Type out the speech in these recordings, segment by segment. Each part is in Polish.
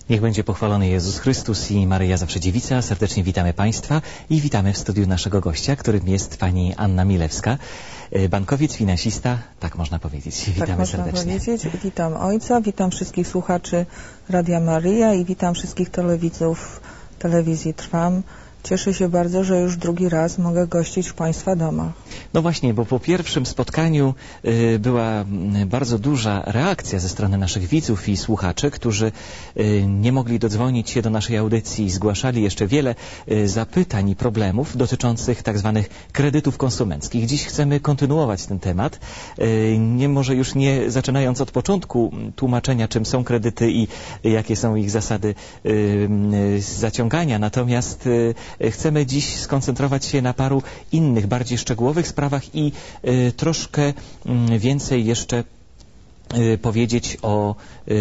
Niech będzie pochwalony Jezus Chrystus i Maryja Zawsze Dziewica. Serdecznie witamy Państwa i witamy w studiu naszego gościa, którym jest pani Anna Milewska, bankowiec, finansista, tak można powiedzieć. Witamy serdecznie. Tak można powiedzieć. Witam ojca, witam wszystkich słuchaczy Radia Maryja i witam wszystkich telewidzów telewizji Trwam. Cieszę się bardzo, że już drugi raz mogę gościć w Państwa domach. No właśnie, bo po pierwszym spotkaniu była bardzo duża reakcja ze strony naszych widzów i słuchaczy, którzy nie mogli dodzwonić się do naszej audycji i zgłaszali jeszcze wiele zapytań i problemów dotyczących tak zwanych kredytów konsumenckich. Dziś chcemy kontynuować ten temat, może już nie zaczynając od początku tłumaczenia, czym są kredyty i jakie są ich zasady zaciągania, natomiast chcemy dziś skoncentrować się na paru innych, bardziej szczegółowych sprawach i troszkę więcej jeszcze powiedzieć o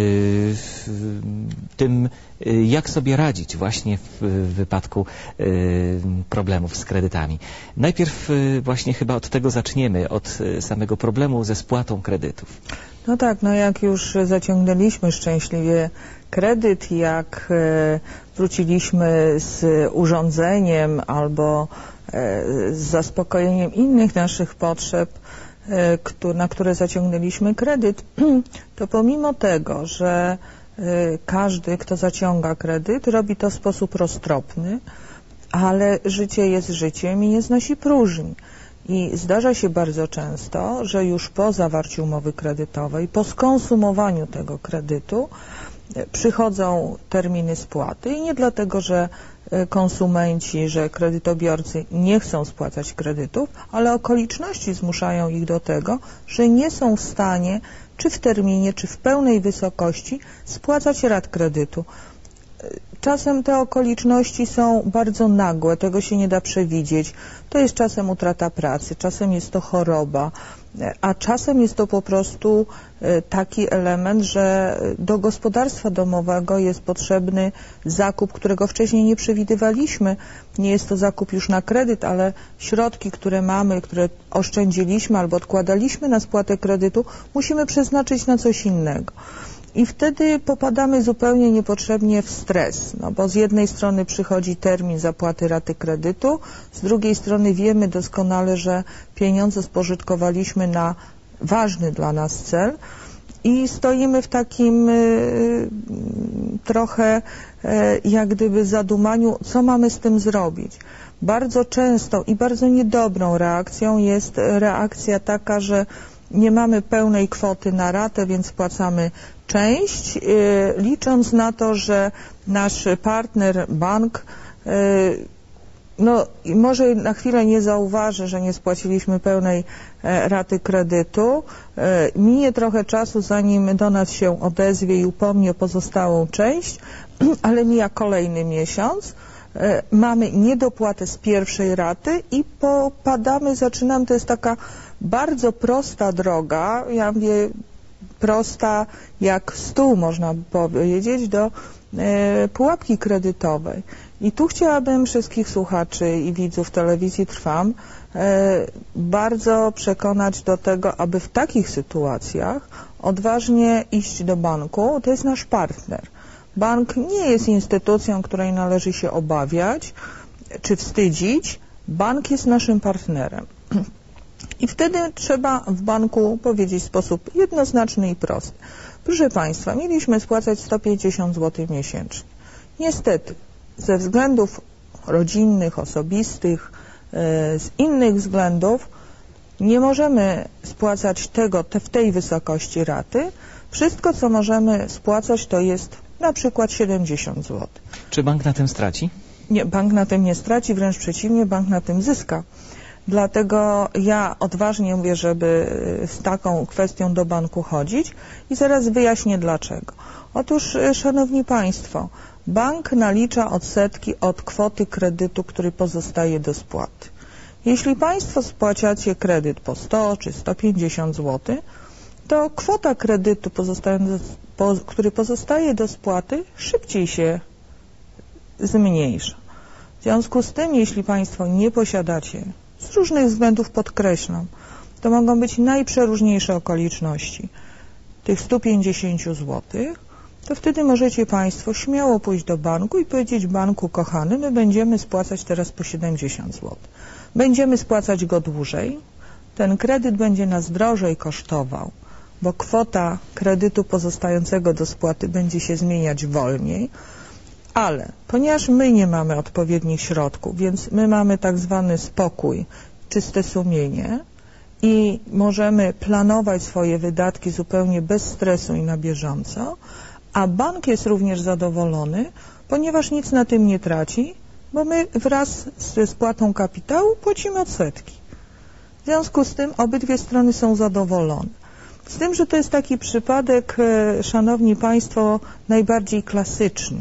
tym, jak sobie radzić właśnie w wypadku problemów z kredytami. Najpierw właśnie chyba od tego zaczniemy, od samego problemu ze spłatą kredytów. No tak, no jak już zaciągnęliśmy szczęśliwie kredyt, jak wróciliśmy z urządzeniem albo z zaspokojeniem innych naszych potrzeb, na które zaciągnęliśmy kredyt, to pomimo tego, że każdy, kto zaciąga kredyt, robi to w sposób roztropny, ale życie jest życiem i nie znosi próżni. I zdarza się bardzo często, że już po zawarciu umowy kredytowej, po skonsumowaniu tego kredytu, przychodzą terminy spłaty i nie dlatego, że konsumenci, że kredytobiorcy nie chcą spłacać kredytów, ale okoliczności zmuszają ich do tego, że nie są w stanie, czy w terminie, czy w pełnej wysokości spłacać rat kredytu. Czasem te okoliczności są bardzo nagłe, tego się nie da przewidzieć. To jest czasem utrata pracy, czasem jest to choroba, a czasem jest to po prostu taki element, że do gospodarstwa domowego jest potrzebny zakup, którego wcześniej nie przewidywaliśmy. Nie jest to zakup już na kredyt, ale środki, które mamy, które oszczędziliśmy albo odkładaliśmy na spłatę kredytu, musimy przeznaczyć na coś innego. I wtedy popadamy zupełnie niepotrzebnie w stres, no bo z jednej strony przychodzi termin zapłaty raty kredytu, z drugiej strony wiemy doskonale, że pieniądze spożytkowaliśmy na ważny dla nas cel i stoimy w takim trochę jak gdyby zadumaniu, co mamy z tym zrobić. Bardzo często i bardzo niedobrą reakcją jest reakcja taka, że nie mamy pełnej kwoty na ratę, więc spłacamy część, licząc na to, że nasz partner, bank, może na chwilę nie zauważy, że nie spłaciliśmy pełnej raty kredytu. Minie trochę czasu, zanim do nas się odezwie i upomni o pozostałą część, ale mija kolejny miesiąc. Mamy niedopłatę z pierwszej raty i zaczynamy, to jest taka bardzo prosta droga, ja mówię prosta jak stół, można powiedzieć, do pułapki kredytowej. I tu chciałabym wszystkich słuchaczy i widzów telewizji Trwam bardzo przekonać do tego, aby w takich sytuacjach odważnie iść do banku. To jest nasz partner. Bank nie jest instytucją, której należy się obawiać czy wstydzić. Bank jest naszym partnerem. I wtedy trzeba w banku powiedzieć w sposób jednoznaczny i prosty. Proszę Państwa, mieliśmy spłacać 150 zł miesięcznie. Niestety, ze względów rodzinnych, osobistych, z innych względów nie możemy spłacać w tej wysokości raty. Wszystko, co możemy spłacać, to jest na przykład 70 zł. Czy bank na tym straci? Nie, bank na tym nie straci, wręcz przeciwnie, bank na tym zyska. Dlatego ja odważnie mówię, żeby z taką kwestią do banku chodzić i zaraz wyjaśnię dlaczego. Otóż, Szanowni Państwo, bank nalicza odsetki od kwoty kredytu, który pozostaje do spłaty. Jeśli Państwo spłacacie kredyt po 100 czy 150 zł, to kwota kredytu, który pozostaje do spłaty, szybciej się zmniejsza. W związku z tym, jeśli Państwo nie posiadacie, z różnych względów podkreślam, to mogą być najprzeróżniejsze okoliczności tych 150 zł, to wtedy możecie Państwo śmiało pójść do banku i powiedzieć: banku kochany, my będziemy spłacać teraz po 70 zł. Będziemy spłacać go dłużej, ten kredyt będzie nas drożej kosztował, bo kwota kredytu pozostającego do spłaty będzie się zmieniać wolniej, ale ponieważ my nie mamy odpowiednich środków, więc my mamy tak zwany spokój, czyste sumienie i możemy planować swoje wydatki zupełnie bez stresu i na bieżąco, a bank jest również zadowolony, ponieważ nic na tym nie traci, bo my wraz ze spłatą kapitału płacimy odsetki. W związku z tym obydwie strony są zadowolone. Z tym, że to jest taki przypadek, szanowni Państwo, najbardziej klasyczny.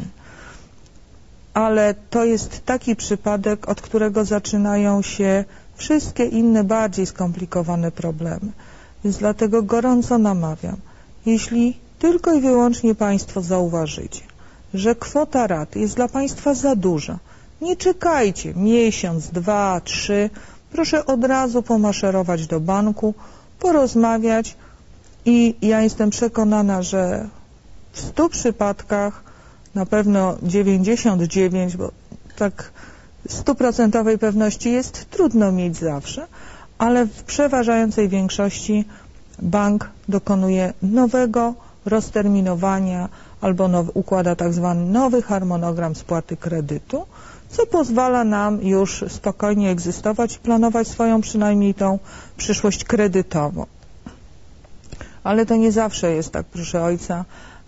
Ale to jest taki przypadek, od którego zaczynają się wszystkie inne, bardziej skomplikowane problemy. Więc dlatego gorąco namawiam, jeśli tylko i wyłącznie Państwo zauważycie, że kwota rat jest dla Państwa za duża, nie czekajcie miesiąc, 2, 3, proszę od razu pomaszerować do banku, porozmawiać i ja jestem przekonana, że w 100 przypadkach, na pewno 99, bo tak 100% pewności jest trudno mieć zawsze, ale w przeważającej większości bank dokonuje nowego rozterminowania albo układa tak zwany nowy harmonogram spłaty kredytu, co pozwala nam już spokojnie egzystować i planować swoją przynajmniej tą przyszłość kredytową. Ale to nie zawsze jest tak, proszę ojca,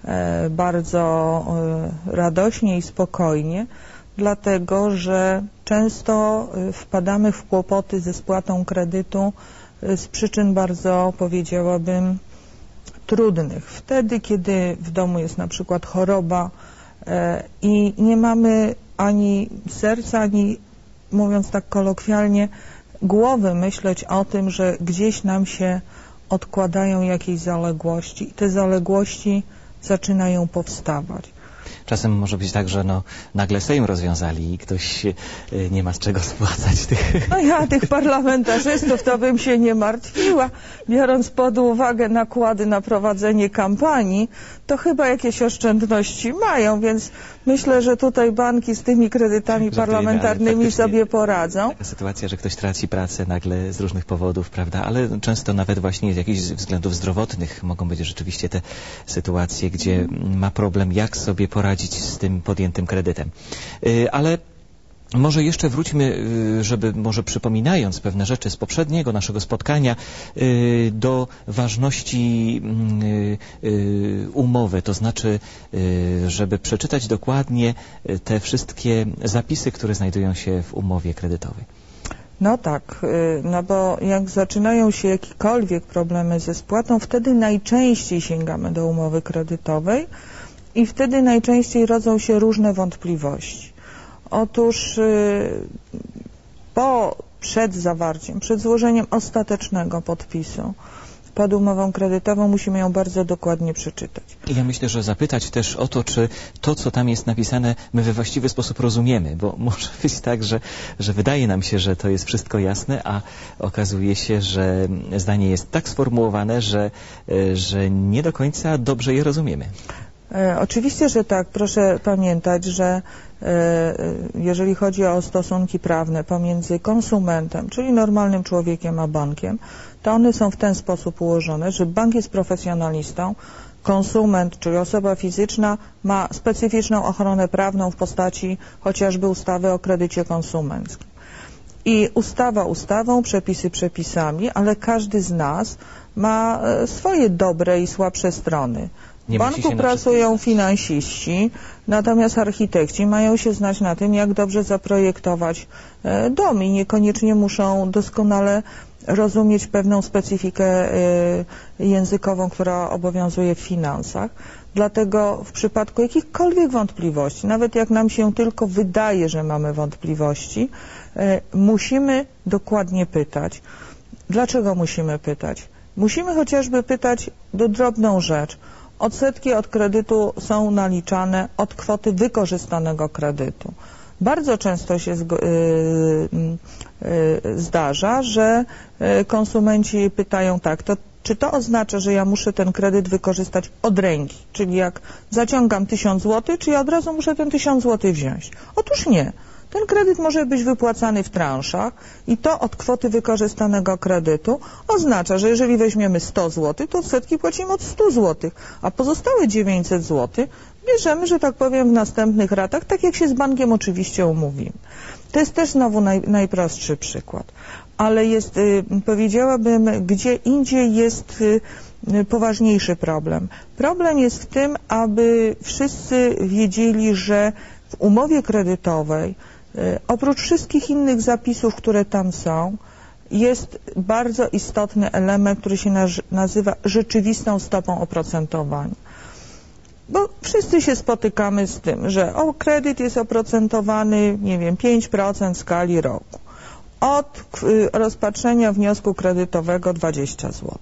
bardzo radośnie i spokojnie, dlatego że często wpadamy w kłopoty ze spłatą kredytu z przyczyn bardzo, powiedziałabym, trudnych. Wtedy, kiedy w domu jest na przykład choroba i nie mamy ani serca, ani, mówiąc tak kolokwialnie, głowy myśleć o tym, że gdzieś nam się odkładają jakieś zaległości i te zaległości zaczynają powstawać. Czasem może być tak, że nagle Sejm rozwiązali i ktoś nie ma z czego spłacać tych... No ja tych parlamentarzystów to bym się nie martwiła. Biorąc pod uwagę nakłady na prowadzenie kampanii, to chyba jakieś oszczędności mają, więc myślę, że tutaj banki z tymi kredytami parlamentarnymi sobie poradzą. Taka sytuacja, że ktoś traci pracę nagle z różnych powodów, prawda, ale często nawet właśnie z jakichś względów zdrowotnych mogą być rzeczywiście te sytuacje, gdzie ma problem, jak sobie poradzić z tym podjętym kredytem. Ale może jeszcze wróćmy, żeby może przypominając pewne rzeczy z poprzedniego naszego spotkania, do ważności umowy, to znaczy, żeby przeczytać dokładnie te wszystkie zapisy, które znajdują się w umowie kredytowej. No tak, no bo jak zaczynają się jakiekolwiek problemy ze spłatą, wtedy najczęściej sięgamy do umowy kredytowej i wtedy najczęściej rodzą się różne wątpliwości. Otóż przed zawarciem, przed złożeniem ostatecznego podpisu pod umową kredytową musimy ją bardzo dokładnie przeczytać. Ja myślę, że zapytać też o to, czy to, co tam jest napisane, my we właściwy sposób rozumiemy, bo może być tak, że wydaje nam się, że to jest wszystko jasne, a okazuje się, że zdanie jest tak sformułowane, że nie do końca dobrze je rozumiemy. Oczywiście, że tak. Proszę pamiętać, że jeżeli chodzi o stosunki prawne pomiędzy konsumentem, czyli normalnym człowiekiem, a bankiem, to one są w ten sposób ułożone, że bank jest profesjonalistą, konsument, czyli osoba fizyczna, ma specyficzną ochronę prawną w postaci chociażby ustawy o kredycie konsumenckim. I ustawa ustawą, przepisy przepisami, ale każdy z nas ma swoje dobre i słabsze strony. W banku pracują finansiści, natomiast architekci mają się znać na tym, jak dobrze zaprojektować dom i niekoniecznie muszą doskonale rozumieć pewną specyfikę językową, która obowiązuje w finansach. Dlatego w przypadku jakichkolwiek wątpliwości, nawet jak nam się tylko wydaje, że mamy wątpliwości, musimy dokładnie pytać. Dlaczego musimy pytać? Musimy chociażby pytać do drobną rzecz. Odsetki od kredytu są naliczane od kwoty wykorzystanego kredytu. Bardzo często się zdarza, że konsumenci pytają tak, to Czy to oznacza, że ja muszę ten kredyt wykorzystać od ręki? Czyli jak zaciągam 1000 zł, czy ja od razu muszę ten 1000 zł wziąć? Otóż nie. Ten kredyt może być wypłacany w transzach i to od kwoty wykorzystanego kredytu oznacza, że jeżeli weźmiemy 100 zł, to odsetki płacimy od 100 zł, a pozostałe 900 zł bierzemy, że tak powiem, w następnych ratach, tak jak się z bankiem oczywiście umówimy. To jest też znowu najprostszy przykład. Ale jest, powiedziałabym, gdzie indziej jest poważniejszy problem. Problem jest w tym, aby wszyscy wiedzieli, że w umowie kredytowej oprócz wszystkich innych zapisów, które tam są, jest bardzo istotny element, który się nazywa rzeczywistą stopą oprocentowania. Bo wszyscy się spotykamy z tym, że kredyt jest oprocentowany, nie wiem, 5% w skali roku. Od rozpatrzenia wniosku kredytowego 20 zł.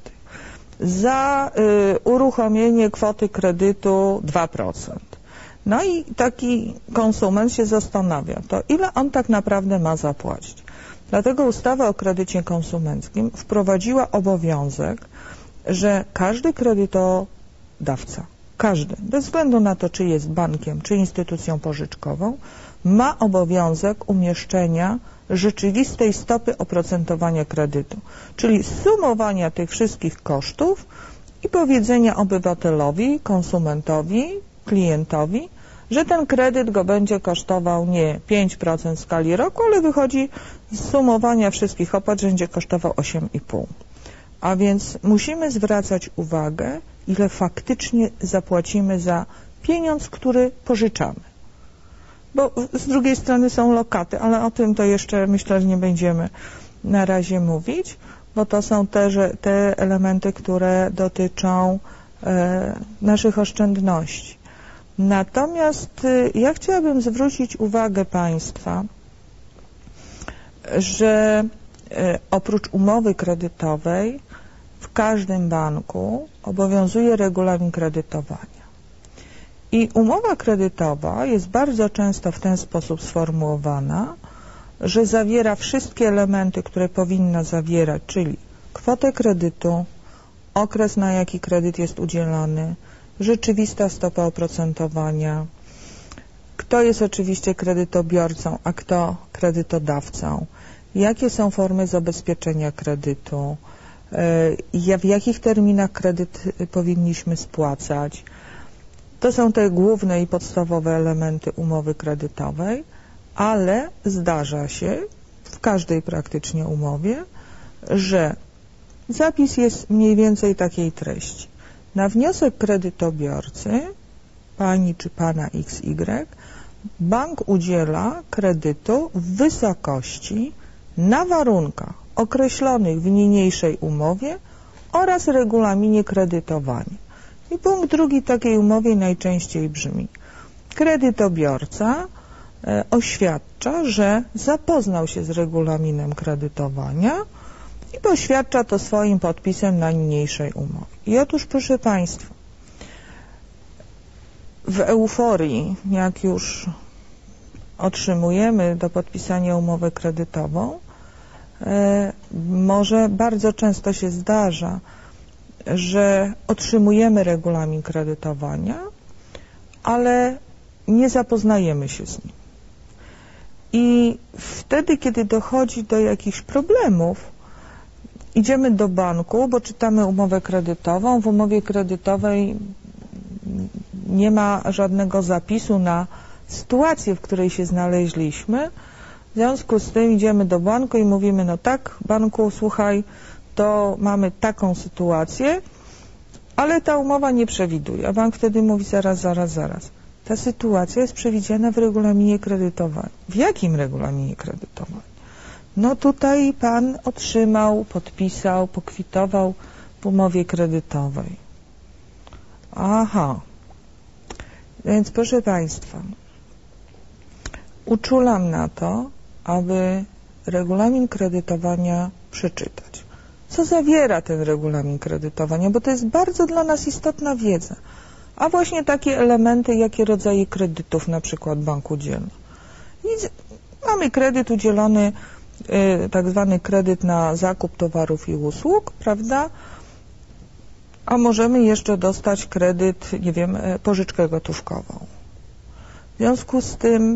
Za uruchomienie kwoty kredytu 2%. No i taki konsument się zastanawia, to ile on tak naprawdę ma zapłacić. Dlatego ustawa o kredycie konsumenckim wprowadziła obowiązek, że każdy kredytodawca, każdy, bez względu na to, czy jest bankiem, czy instytucją pożyczkową, ma obowiązek umieszczenia rzeczywistej stopy oprocentowania kredytu, czyli sumowania tych wszystkich kosztów i powiedzenia obywatelowi, konsumentowi, klientowi, że ten kredyt go będzie kosztował nie 5% w skali roku, ale wychodzi z sumowania wszystkich opłat, że będzie kosztował 8,5%. A więc musimy zwracać uwagę, ile faktycznie zapłacimy za pieniądz, który pożyczamy. Bo z drugiej strony są lokaty, ale o tym to jeszcze myślę, że nie będziemy na razie mówić, bo to są te elementy, które dotyczą naszych oszczędności. Natomiast ja chciałabym zwrócić uwagę Państwa, że oprócz umowy kredytowej w każdym banku obowiązuje regulamin kredytowania. I umowa kredytowa jest bardzo często w ten sposób sformułowana, że zawiera wszystkie elementy, które powinna zawierać, czyli kwotę kredytu, okres, na jaki kredyt jest udzielany, rzeczywista stopa oprocentowania, kto jest oczywiście kredytobiorcą, a kto kredytodawcą, jakie są formy zabezpieczenia kredytu, w jakich terminach kredyt powinniśmy spłacać. To są te główne i podstawowe elementy umowy kredytowej, ale zdarza się w każdej praktycznie umowie, że zapis jest mniej więcej takiej treści. Na wniosek kredytobiorcy, pani czy pana XY, bank udziela kredytu w wysokości na warunkach określonych w niniejszej umowie oraz regulaminie kredytowania. I punkt drugi takiej umowie najczęściej brzmi: kredytobiorca oświadcza, że zapoznał się z regulaminem kredytowania i poświadcza to swoim podpisem na niniejszej umowie. I otóż, proszę Państwa, w euforii, jak już otrzymujemy do podpisania umowę kredytową, może bardzo często się zdarza, że otrzymujemy regulamin kredytowania, ale nie zapoznajemy się z nim. I wtedy, kiedy dochodzi do jakichś problemów, idziemy do banku, bo czytamy umowę kredytową. W umowie kredytowej nie ma żadnego zapisu na sytuację, w której się znaleźliśmy. W związku z tym idziemy do banku i mówimy: no tak, banku, słuchaj, to mamy taką sytuację, ale ta umowa nie przewiduje. A bank wtedy mówi: zaraz. Ta sytuacja jest przewidziana w regulaminie kredytowania. W jakim regulaminie kredytowania? No tutaj pan otrzymał, podpisał, pokwitował w umowie kredytowej. Aha. Więc proszę Państwa, uczulam na to, aby regulamin kredytowania przeczytać. Co zawiera ten regulamin kredytowania? Bo to jest bardzo dla nas istotna wiedza. A właśnie takie elementy, jakie rodzaje kredytów na przykład bank udziela. Mamy kredyt udzielony, tak zwany kredyt na zakup towarów i usług, prawda? A możemy jeszcze dostać kredyt, nie wiem, pożyczkę gotówkową. W związku z tym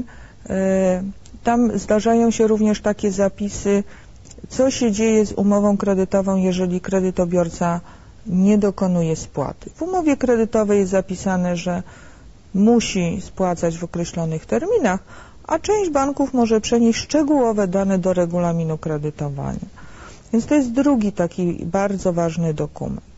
tam zdarzają się również takie zapisy, co się dzieje z umową kredytową, jeżeli kredytobiorca nie dokonuje spłaty. W umowie kredytowej jest zapisane, że musi spłacać w określonych terminach, a część banków może przenieść szczegółowe dane do regulaminu kredytowania. Więc to jest drugi taki bardzo ważny dokument.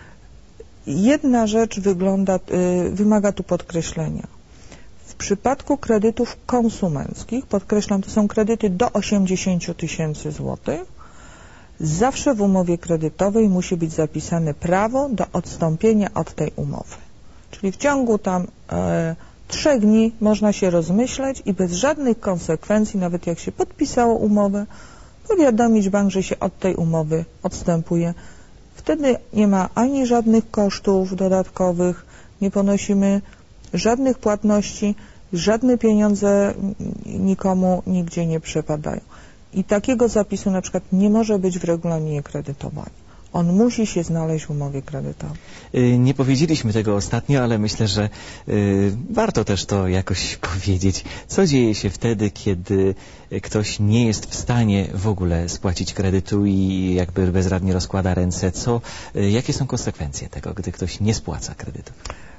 Jedna rzecz wymaga tu podkreślenia. W przypadku kredytów konsumenckich, podkreślam, to są kredyty do 80 000 złotych, zawsze w umowie kredytowej musi być zapisane prawo do odstąpienia od tej umowy. Czyli w ciągu tam 3 dni można się rozmyśleć i bez żadnych konsekwencji, nawet jak się podpisało umowę, powiadomić bank, że się od tej umowy odstępuje. Wtedy nie ma ani żadnych kosztów dodatkowych, nie ponosimy żadnych płatności, żadne pieniądze nikomu nigdzie nie przepadają. I takiego zapisu na przykład nie może być w regulaminie kredytowania. On musi się znaleźć w umowie kredytowej. Nie powiedzieliśmy tego ostatnio, ale myślę, że warto też to jakoś powiedzieć. Co dzieje się wtedy, kiedy ktoś nie jest w stanie w ogóle spłacić kredytu i jakby bezradnie rozkłada ręce? Jakie są konsekwencje tego, gdy ktoś nie spłaca kredytu?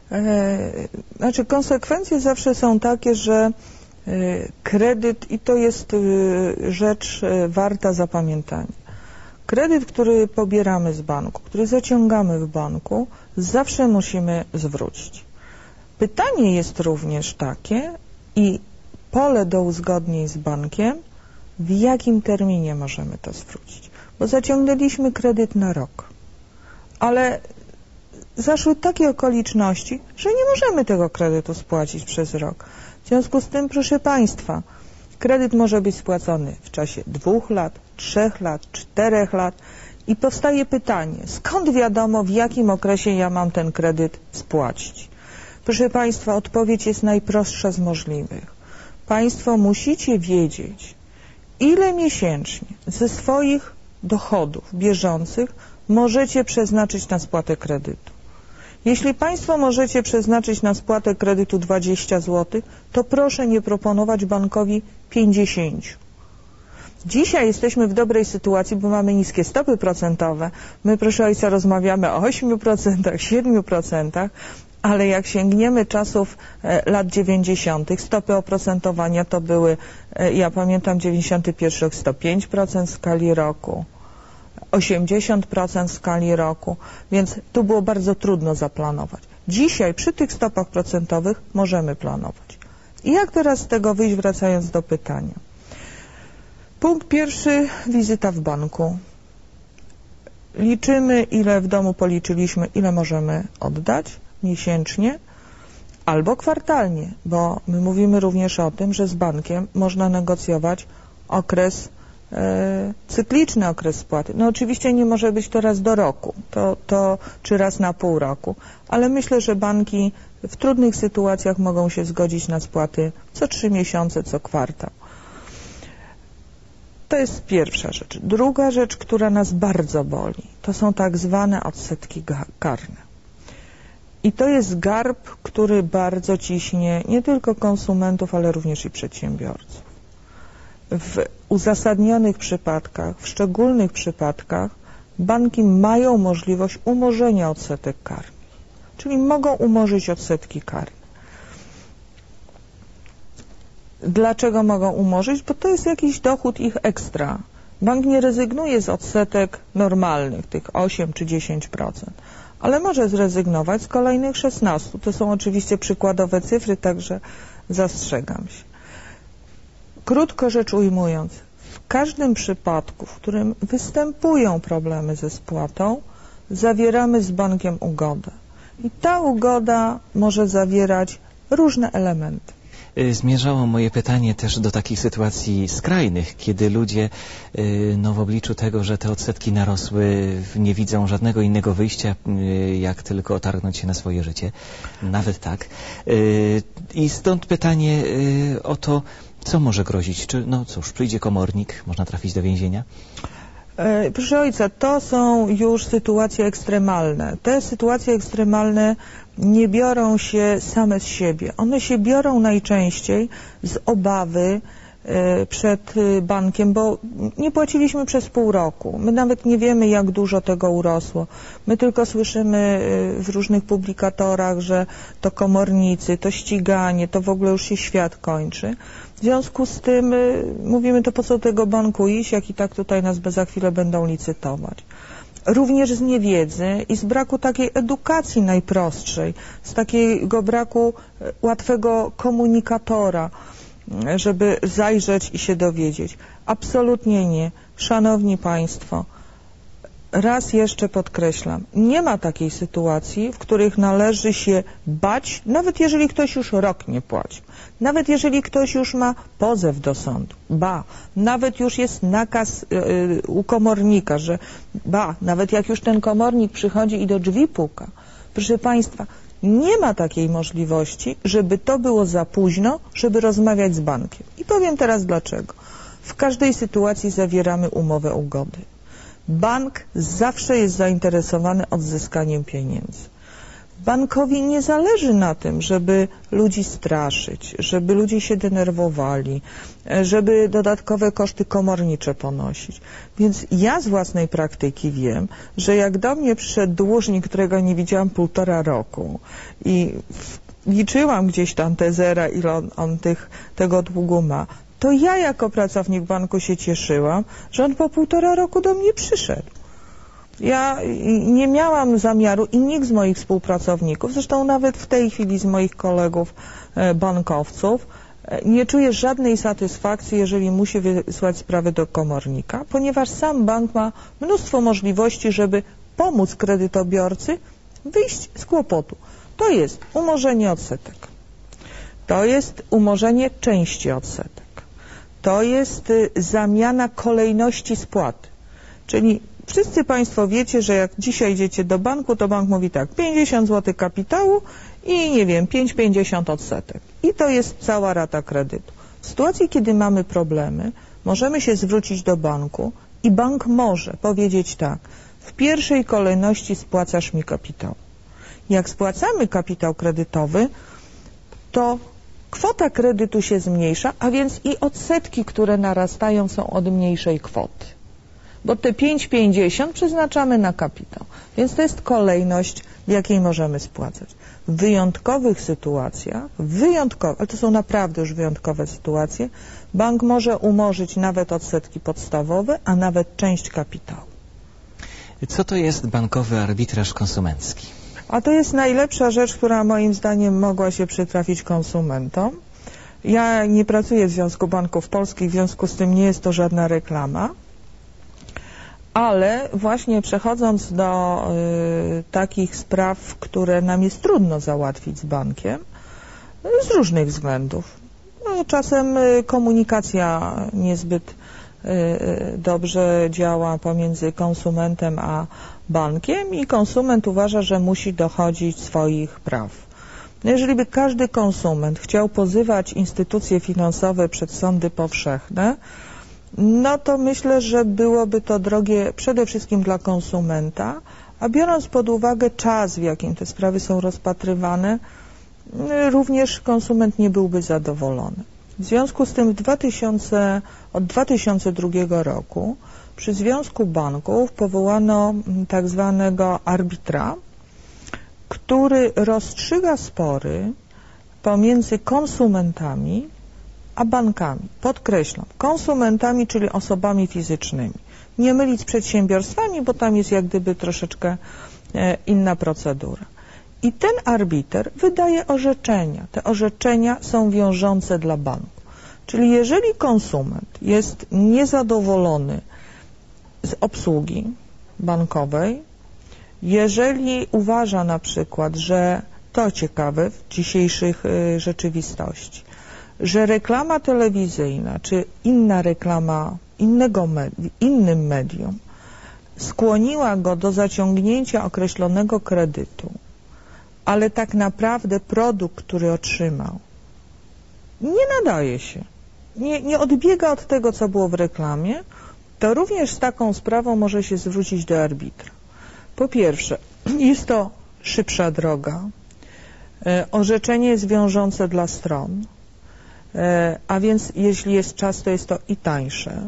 Znaczy, konsekwencje zawsze są takie, że kredyt, i to jest rzecz warta zapamiętania, kredyt, który pobieramy z banku, który zaciągamy w banku, zawsze musimy zwrócić. Pytanie jest również takie i pole do uzgodnień z bankiem, w jakim terminie możemy to zwrócić. Bo zaciągnęliśmy kredyt na rok, ale zaszły takie okoliczności, że nie możemy tego kredytu spłacić przez rok. W związku z tym, proszę Państwa, kredyt może być spłacony w czasie 2 lat, 3 lat, 4 lat i powstaje pytanie, skąd wiadomo, w jakim okresie ja mam ten kredyt spłacić? Proszę Państwa, odpowiedź jest najprostsza z możliwych. Państwo musicie wiedzieć, ile miesięcznie ze swoich dochodów bieżących możecie przeznaczyć na spłatę kredytu. Jeśli Państwo możecie przeznaczyć na spłatę kredytu 20 zł, to proszę nie proponować bankowi 50. Dzisiaj jesteśmy w dobrej sytuacji, bo mamy niskie stopy procentowe. My, proszę Ojca, rozmawiamy o 8%, 7%, ale jak sięgniemy czasów lat 90., stopy oprocentowania to były, ja pamiętam, 91 105% w skali roku. 80% w skali roku, więc tu było bardzo trudno zaplanować. Dzisiaj przy tych stopach procentowych możemy planować. I jak teraz z tego wyjść, wracając do pytania? Punkt pierwszy, wizyta w banku. Liczymy, ile w domu policzyliśmy, ile możemy oddać miesięcznie albo kwartalnie, bo my mówimy również o tym, że z bankiem można negocjować okres cykliczny okres spłaty. No oczywiście nie może być to raz do roku, czy raz na pół roku, ale myślę, że banki w trudnych sytuacjach mogą się zgodzić na spłaty co 3 miesiące, co kwartał. To jest pierwsza rzecz. Druga rzecz, która nas bardzo boli, to są tak zwane odsetki karne. I to jest garb, który bardzo ciśnie nie tylko konsumentów, ale również i przedsiębiorców. W uzasadnionych przypadkach, w szczególnych przypadkach banki mają możliwość umorzenia odsetek karnych, czyli mogą umorzyć odsetki karne. Dlaczego mogą umorzyć? Bo to jest jakiś dochód ich ekstra. Bank nie rezygnuje z odsetek normalnych, tych 8 czy 10%, ale może zrezygnować z kolejnych 16%. To są oczywiście przykładowe cyfry, także zastrzegam się. Krótko rzecz ujmując, w każdym przypadku, w którym występują problemy ze spłatą, zawieramy z bankiem ugodę. I ta ugoda może zawierać różne elementy. Zmierzało moje pytanie też do takich sytuacji skrajnych, kiedy ludzie w obliczu tego, że te odsetki narosły, nie widzą żadnego innego wyjścia, jak tylko otargnąć się na swoje życie. Nawet tak. I stąd pytanie o to, co może grozić? Czy, no cóż, przyjdzie komornik, można trafić do więzienia? Proszę ojca, to są już sytuacje ekstremalne. Te sytuacje ekstremalne nie biorą się same z siebie. One się biorą najczęściej z obawy przed bankiem, bo nie płaciliśmy przez pół roku. My nawet nie wiemy, jak dużo tego urosło. My tylko słyszymy w różnych publikatorach, że to komornicy, to ściganie, to w ogóle już się świat kończy. W związku z tym mówimy, to po co do tego banku iść, jak i tak tutaj nas za chwilę będą licytować. Również z niewiedzy i z braku takiej edukacji najprostszej, z takiego braku łatwego komunikatora, żeby zajrzeć i się dowiedzieć. Absolutnie nie. Szanowni Państwo, raz jeszcze podkreślam, nie ma takiej sytuacji, w których należy się bać, nawet jeżeli ktoś już rok nie płaci, nawet jeżeli ktoś już ma pozew do sądu, nawet już jest nakaz u komornika, że nawet jak już ten komornik przychodzi i do drzwi puka, proszę Państwa, nie ma takiej możliwości, żeby to było za późno, żeby rozmawiać z bankiem. I powiem teraz dlaczego. W każdej sytuacji zawieramy umowę ugody. Bank zawsze jest zainteresowany odzyskaniem pieniędzy. Bankowi nie zależy na tym, żeby ludzi straszyć, żeby ludzie się denerwowali, żeby dodatkowe koszty komornicze ponosić. Więc ja z własnej praktyki wiem, że jak do mnie przyszedł dłużnik, którego nie widziałam 1,5 roku i liczyłam gdzieś tam te zera, ile on tego długu ma, to ja jako pracownik banku się cieszyłam, że on po 1,5 roku do mnie przyszedł. Ja nie miałam zamiaru i nikt z moich współpracowników, zresztą nawet w tej chwili z moich kolegów bankowców, nie czuje żadnej satysfakcji, jeżeli musi wysłać sprawę do komornika, ponieważ sam bank ma mnóstwo możliwości, żeby pomóc kredytobiorcy wyjść z kłopotu. To jest umorzenie odsetek, to jest umorzenie części odsetek, to jest zamiana kolejności spłaty, czyli wszyscy Państwo wiecie, że jak dzisiaj idziecie do banku, to bank mówi tak, 50 zł kapitału i nie wiem, 5,50 odsetek. I to jest cała rata kredytu. W sytuacji, kiedy mamy problemy, możemy się zwrócić do banku i bank może powiedzieć tak, w pierwszej kolejności spłacasz mi kapitał. Jak spłacamy kapitał kredytowy, to kwota kredytu się zmniejsza, a więc i odsetki, które narastają, są od mniejszej kwoty. Bo te 5,50 przeznaczamy na kapitał. Więc to jest kolejność, w jakiej możemy spłacać. W wyjątkowych sytuacjach, ale to są naprawdę już wyjątkowe sytuacje, bank może umorzyć nawet odsetki podstawowe, a nawet część kapitału. Co to jest bankowy arbitraż konsumencki? A to jest najlepsza rzecz, która moim zdaniem mogła się przytrafić konsumentom. Ja nie pracuję w Związku Banków Polskich, w związku z tym nie jest to żadna reklama. Ale właśnie przechodząc do takich spraw, które nam jest trudno załatwić z bankiem, z różnych względów. No, czasem komunikacja niezbyt dobrze działa pomiędzy konsumentem a bankiem i konsument uważa, że musi dochodzić swoich praw. No, jeżeli by każdy konsument chciał pozywać instytucje finansowe przed sądy powszechne, no to myślę, że byłoby to drogie przede wszystkim dla konsumenta, a biorąc pod uwagę czas, w jakim te sprawy są rozpatrywane, również konsument nie byłby zadowolony. W związku z tym od 2002 roku przy Związku Banków powołano tak zwanego arbitra, który rozstrzyga spory pomiędzy konsumentami a bankami. Podkreślam, konsumentami, czyli osobami fizycznymi. Nie mylić z przedsiębiorstwami, bo tam jest jak gdyby troszeczkę inna procedura. I ten arbiter wydaje orzeczenia. Te orzeczenia są wiążące dla banku. Czyli jeżeli konsument jest niezadowolony z obsługi bankowej, jeżeli uważa na przykład, że to ciekawe w dzisiejszych rzeczywistości, że reklama telewizyjna czy inna reklama innym medium skłoniła go do zaciągnięcia określonego kredytu, ale tak naprawdę produkt, który otrzymał, nie nadaje się, nie odbiega od tego, co było w reklamie, to również z taką sprawą może się zwrócić do arbitra. Po pierwsze, jest to szybsza droga, orzeczenie jest wiążące dla stron, a więc jeśli jest czas, to jest to i tańsze.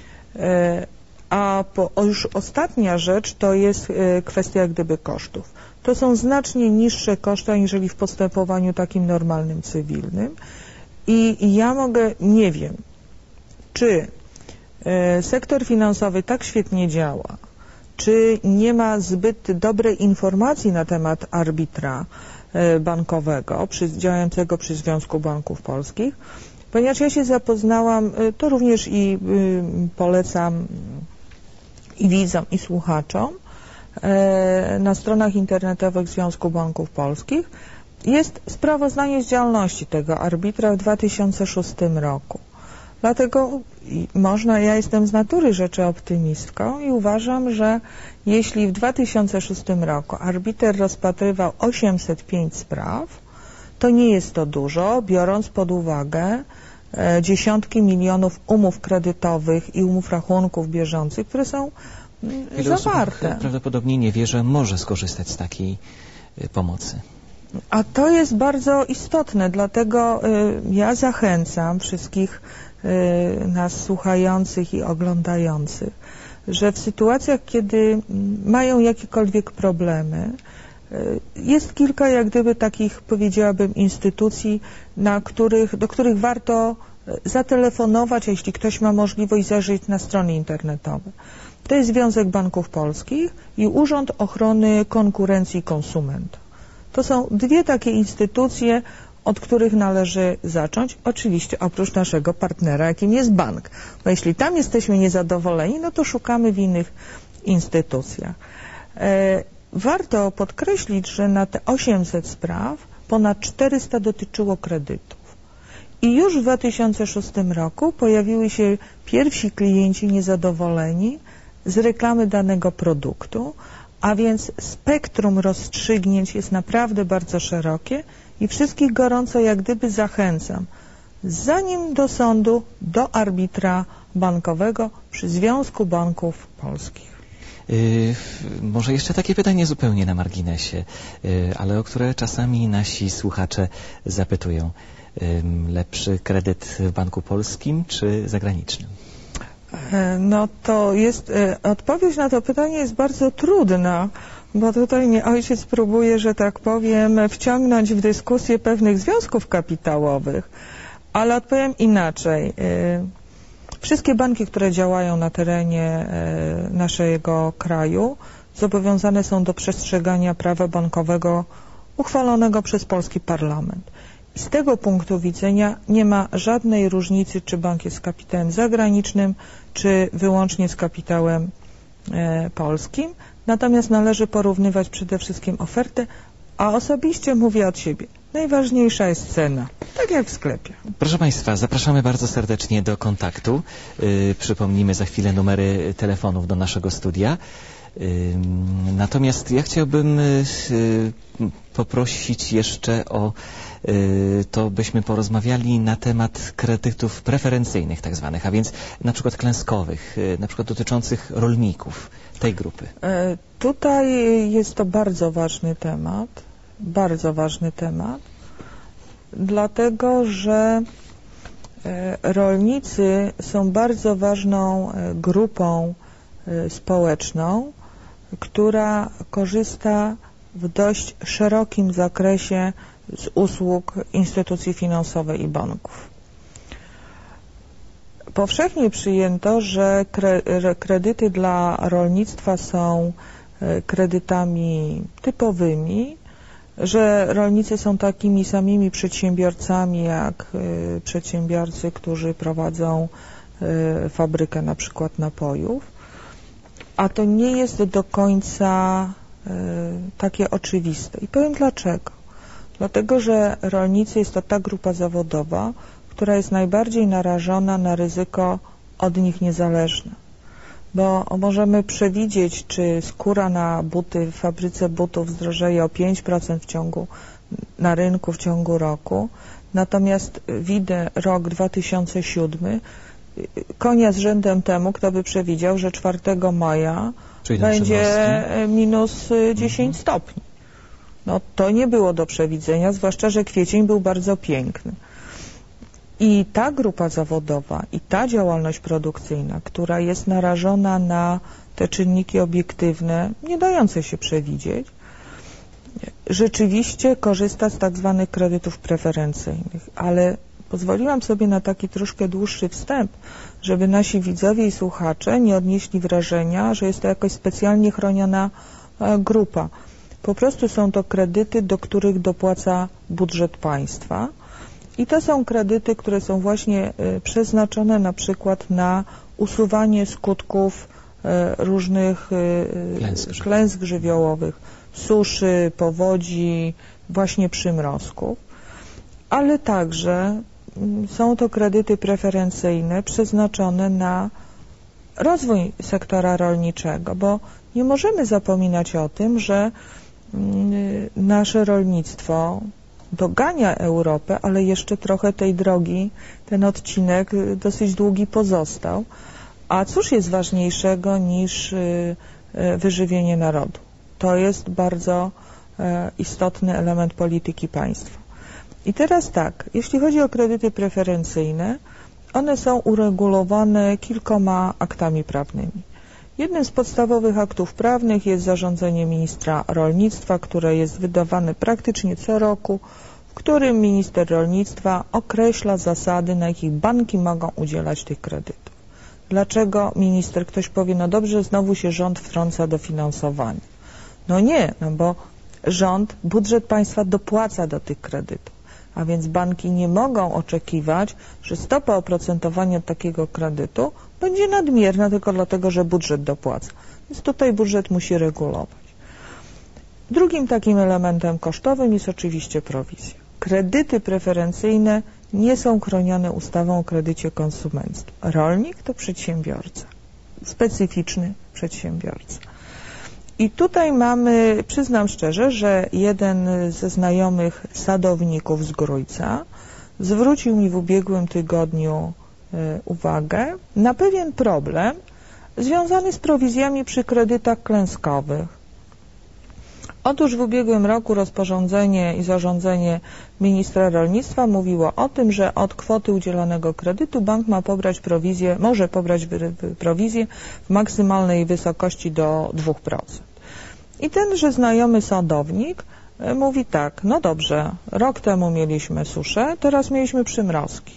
A już ostatnia rzecz to jest kwestia jak gdyby kosztów. To są znacznie niższe koszty, aniżeli w postępowaniu takim normalnym, cywilnym. I ja nie wiem, czy sektor finansowy tak świetnie działa, czy nie ma zbyt dobrej informacji na temat arbitra bankowego działającego przy Związku Banków Polskich, ponieważ ja się zapoznałam, to również i polecam i widzom, i słuchaczom, na stronach internetowych Związku Banków Polskich jest sprawozdanie z działalności tego arbitra w 2006 roku. Dlatego ja jestem z natury rzeczy optymistką i uważam, że jeśli w 2006 roku arbiter rozpatrywał 805 spraw, to nie jest to dużo, biorąc pod uwagę dziesiątki milionów umów kredytowych i umów rachunków bieżących, które są zawarte. Prawdopodobnie nie wie, że może skorzystać z takiej pomocy. A to jest bardzo istotne, dlatego ja zachęcam wszystkich nas słuchających i oglądających, że w sytuacjach, kiedy mają jakiekolwiek problemy, jest kilka jak gdyby takich, powiedziałabym, instytucji, do których warto zatelefonować, a jeśli ktoś ma możliwość, zajrzeć na strony internetowe. To jest Związek Banków Polskich i Urząd Ochrony Konkurencji i Konsumentów. To są dwie takie instytucje, od których należy zacząć, oczywiście oprócz naszego partnera, jakim jest bank. Bo jeśli tam jesteśmy niezadowoleni, no to szukamy w innych instytucjach. Warto podkreślić, że na te 800 spraw ponad 400 dotyczyło kredytów. I już w 2006 roku pojawiły się pierwsi klienci niezadowoleni z reklamy danego produktu, a więc spektrum rozstrzygnięć jest naprawdę bardzo szerokie i wszystkich gorąco jak gdyby zachęcam, zanim do sądu, do arbitra bankowego przy Związku Banków Polskich. Może jeszcze takie pytanie zupełnie na marginesie, ale o które czasami nasi słuchacze zapytują. Lepszy kredyt w Banku Polskim czy zagranicznym? No to jest, odpowiedź na to pytanie jest bardzo trudna, bo tutaj mnie ojciec próbuje, że tak powiem, wciągnąć w dyskusję pewnych związków kapitałowych, ale odpowiem inaczej. Wszystkie banki, które działają na terenie naszego kraju, zobowiązane są do przestrzegania prawa bankowego uchwalonego przez polski parlament. I z tego punktu widzenia nie ma żadnej różnicy, czy bank jest z kapitałem zagranicznym, czy wyłącznie z kapitałem polskim. Natomiast należy porównywać przede wszystkim ofertę, a osobiście mówię od siebie. Najważniejsza jest cena, tak jak w sklepie. Proszę Państwa, zapraszamy bardzo serdecznie do kontaktu. Przypomnimy za chwilę numery telefonów do naszego studia. Natomiast ja chciałbym poprosić jeszcze o to, byśmy porozmawiali na temat kredytów preferencyjnych tak zwanych, a więc na przykład klęskowych, na przykład dotyczących rolników, tej grupy. Tutaj jest to bardzo ważny temat, dlatego że rolnicy są bardzo ważną grupą społeczną, która korzysta w dość szerokim zakresie z usług instytucji finansowej i banków. Powszechnie przyjęto, że kredyty dla rolnictwa są kredytami typowymi, że rolnicy są takimi samymi przedsiębiorcami jak przedsiębiorcy, którzy prowadzą fabrykę na przykład napojów, a to nie jest do końca takie oczywiste. I powiem dlaczego. Dlatego, że rolnicy jest to ta grupa zawodowa, która jest najbardziej narażona na ryzyko od nich niezależne. Bo możemy przewidzieć, czy skóra na buty w fabryce butów zdrożeje o 5% na rynku w ciągu roku. Natomiast widzę rok 2007, konia z rzędem temu, kto by przewidział, że 4 maja będzie minus 10 stopni. No to nie było do przewidzenia, zwłaszcza, że kwiecień był bardzo piękny. I ta grupa zawodowa i ta działalność produkcyjna, która jest narażona na te czynniki obiektywne, nie dające się przewidzieć, rzeczywiście korzysta z tak zwanych kredytów preferencyjnych, ale pozwoliłam sobie na taki troszkę dłuższy wstęp, żeby nasi widzowie i słuchacze nie odnieśli wrażenia, że jest to jakoś specjalnie chroniona grupa. Po prostu są to kredyty, do których dopłaca budżet państwa i to są kredyty, które są właśnie przeznaczone na przykład na usuwanie skutków różnych klęsk żywiołowych, suszy, powodzi, właśnie przymrozków, ale także są to kredyty preferencyjne przeznaczone na rozwój sektora rolniczego, bo nie możemy zapominać o tym, że nasze rolnictwo dogania Europę, ale jeszcze trochę tej drogi, ten odcinek dosyć długi pozostał. A cóż jest ważniejszego niż wyżywienie narodu? To jest bardzo istotny element polityki państwa. I teraz tak, jeśli chodzi o kredyty preferencyjne, one są uregulowane kilkoma aktami prawnymi. Jednym z podstawowych aktów prawnych jest zarządzenie ministra rolnictwa, które jest wydawane praktycznie co roku, w którym minister rolnictwa określa zasady, na jakich banki mogą udzielać tych kredytów. Dlaczego minister? Ktoś powie, no dobrze, znowu się rząd wtrąca do finansowania. No nie, no bo rząd, budżet państwa dopłaca do tych kredytów, a więc banki nie mogą oczekiwać, że stopa oprocentowania takiego kredytu będzie nadmierna tylko dlatego, że budżet dopłaca. Więc tutaj budżet musi regulować. Drugim takim elementem kosztowym jest oczywiście prowizja. Kredyty preferencyjne nie są chronione ustawą o kredycie konsumenckim. Rolnik to przedsiębiorca, specyficzny przedsiębiorca. I tutaj mamy, przyznam szczerze, że jeden ze znajomych sadowników z Grójca zwrócił mi w ubiegłym tygodniu uwagę na pewien problem związany z prowizjami przy kredytach klęskowych. Otóż w ubiegłym roku rozporządzenie i zarządzenie ministra rolnictwa mówiło o tym, że od kwoty udzielonego kredytu bank ma pobrać prowizję, może pobrać prowizję w maksymalnej wysokości do 2%. I tenże znajomy sadownik mówi tak, no dobrze, rok temu mieliśmy suszę, teraz mieliśmy przymrozki.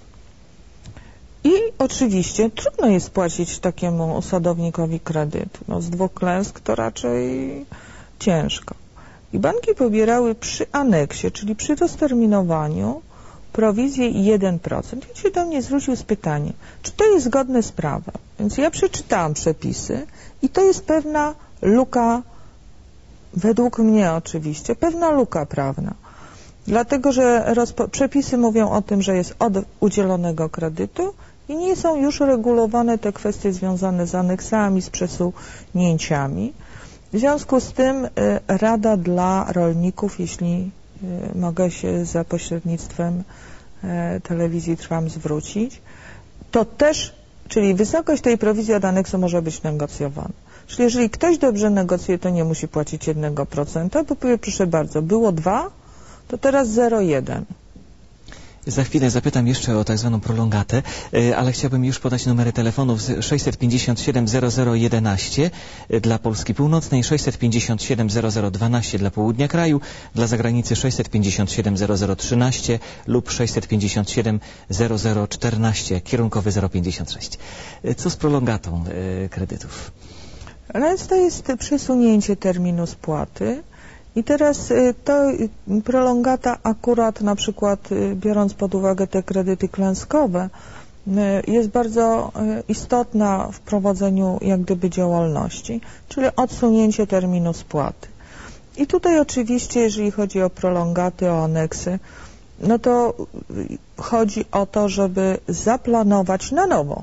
I oczywiście trudno jest spłacić takiemu sadownikowi kredyt. No, z 2 klęsk to raczej ciężko. I banki pobierały przy aneksie, czyli przy rozterminowaniu, prowizję 1%. I się do mnie zwrócił z pytaniem, czy to jest zgodne z prawem? Więc ja przeczytałam przepisy i to jest pewna luka, według mnie oczywiście, pewna luka prawna. Dlatego, że przepisy mówią o tym, że jest od udzielonego kredytu i nie są już regulowane te kwestie związane z aneksami, z przesunięciami. W związku z tym rada dla rolników, jeśli mogę się za pośrednictwem telewizji Trwam zwrócić, to też, czyli wysokość tej prowizji od aneksu może być negocjowana. Czyli jeżeli ktoś dobrze negocjuje, to nie musi płacić 1%, bo powie, proszę bardzo, było 2, to teraz 0,1. Za chwilę zapytam jeszcze o tak zwaną prolongatę, ale chciałbym już podać numery telefonów 657 0011 dla Polski Północnej, 657 0012 dla południa kraju, dla zagranicy 657 0013 lub 657 0014, kierunkowy 056. Co z prolongatą kredytów? Więc to jest przesunięcie terminu spłaty. I teraz to prolongata akurat na przykład biorąc pod uwagę te kredyty klęskowe jest bardzo istotna w prowadzeniu jak gdyby działalności, czyli odsunięcie terminu spłaty. I tutaj oczywiście jeżeli chodzi o prolongaty, o aneksy, no to chodzi o to, żeby zaplanować na nowo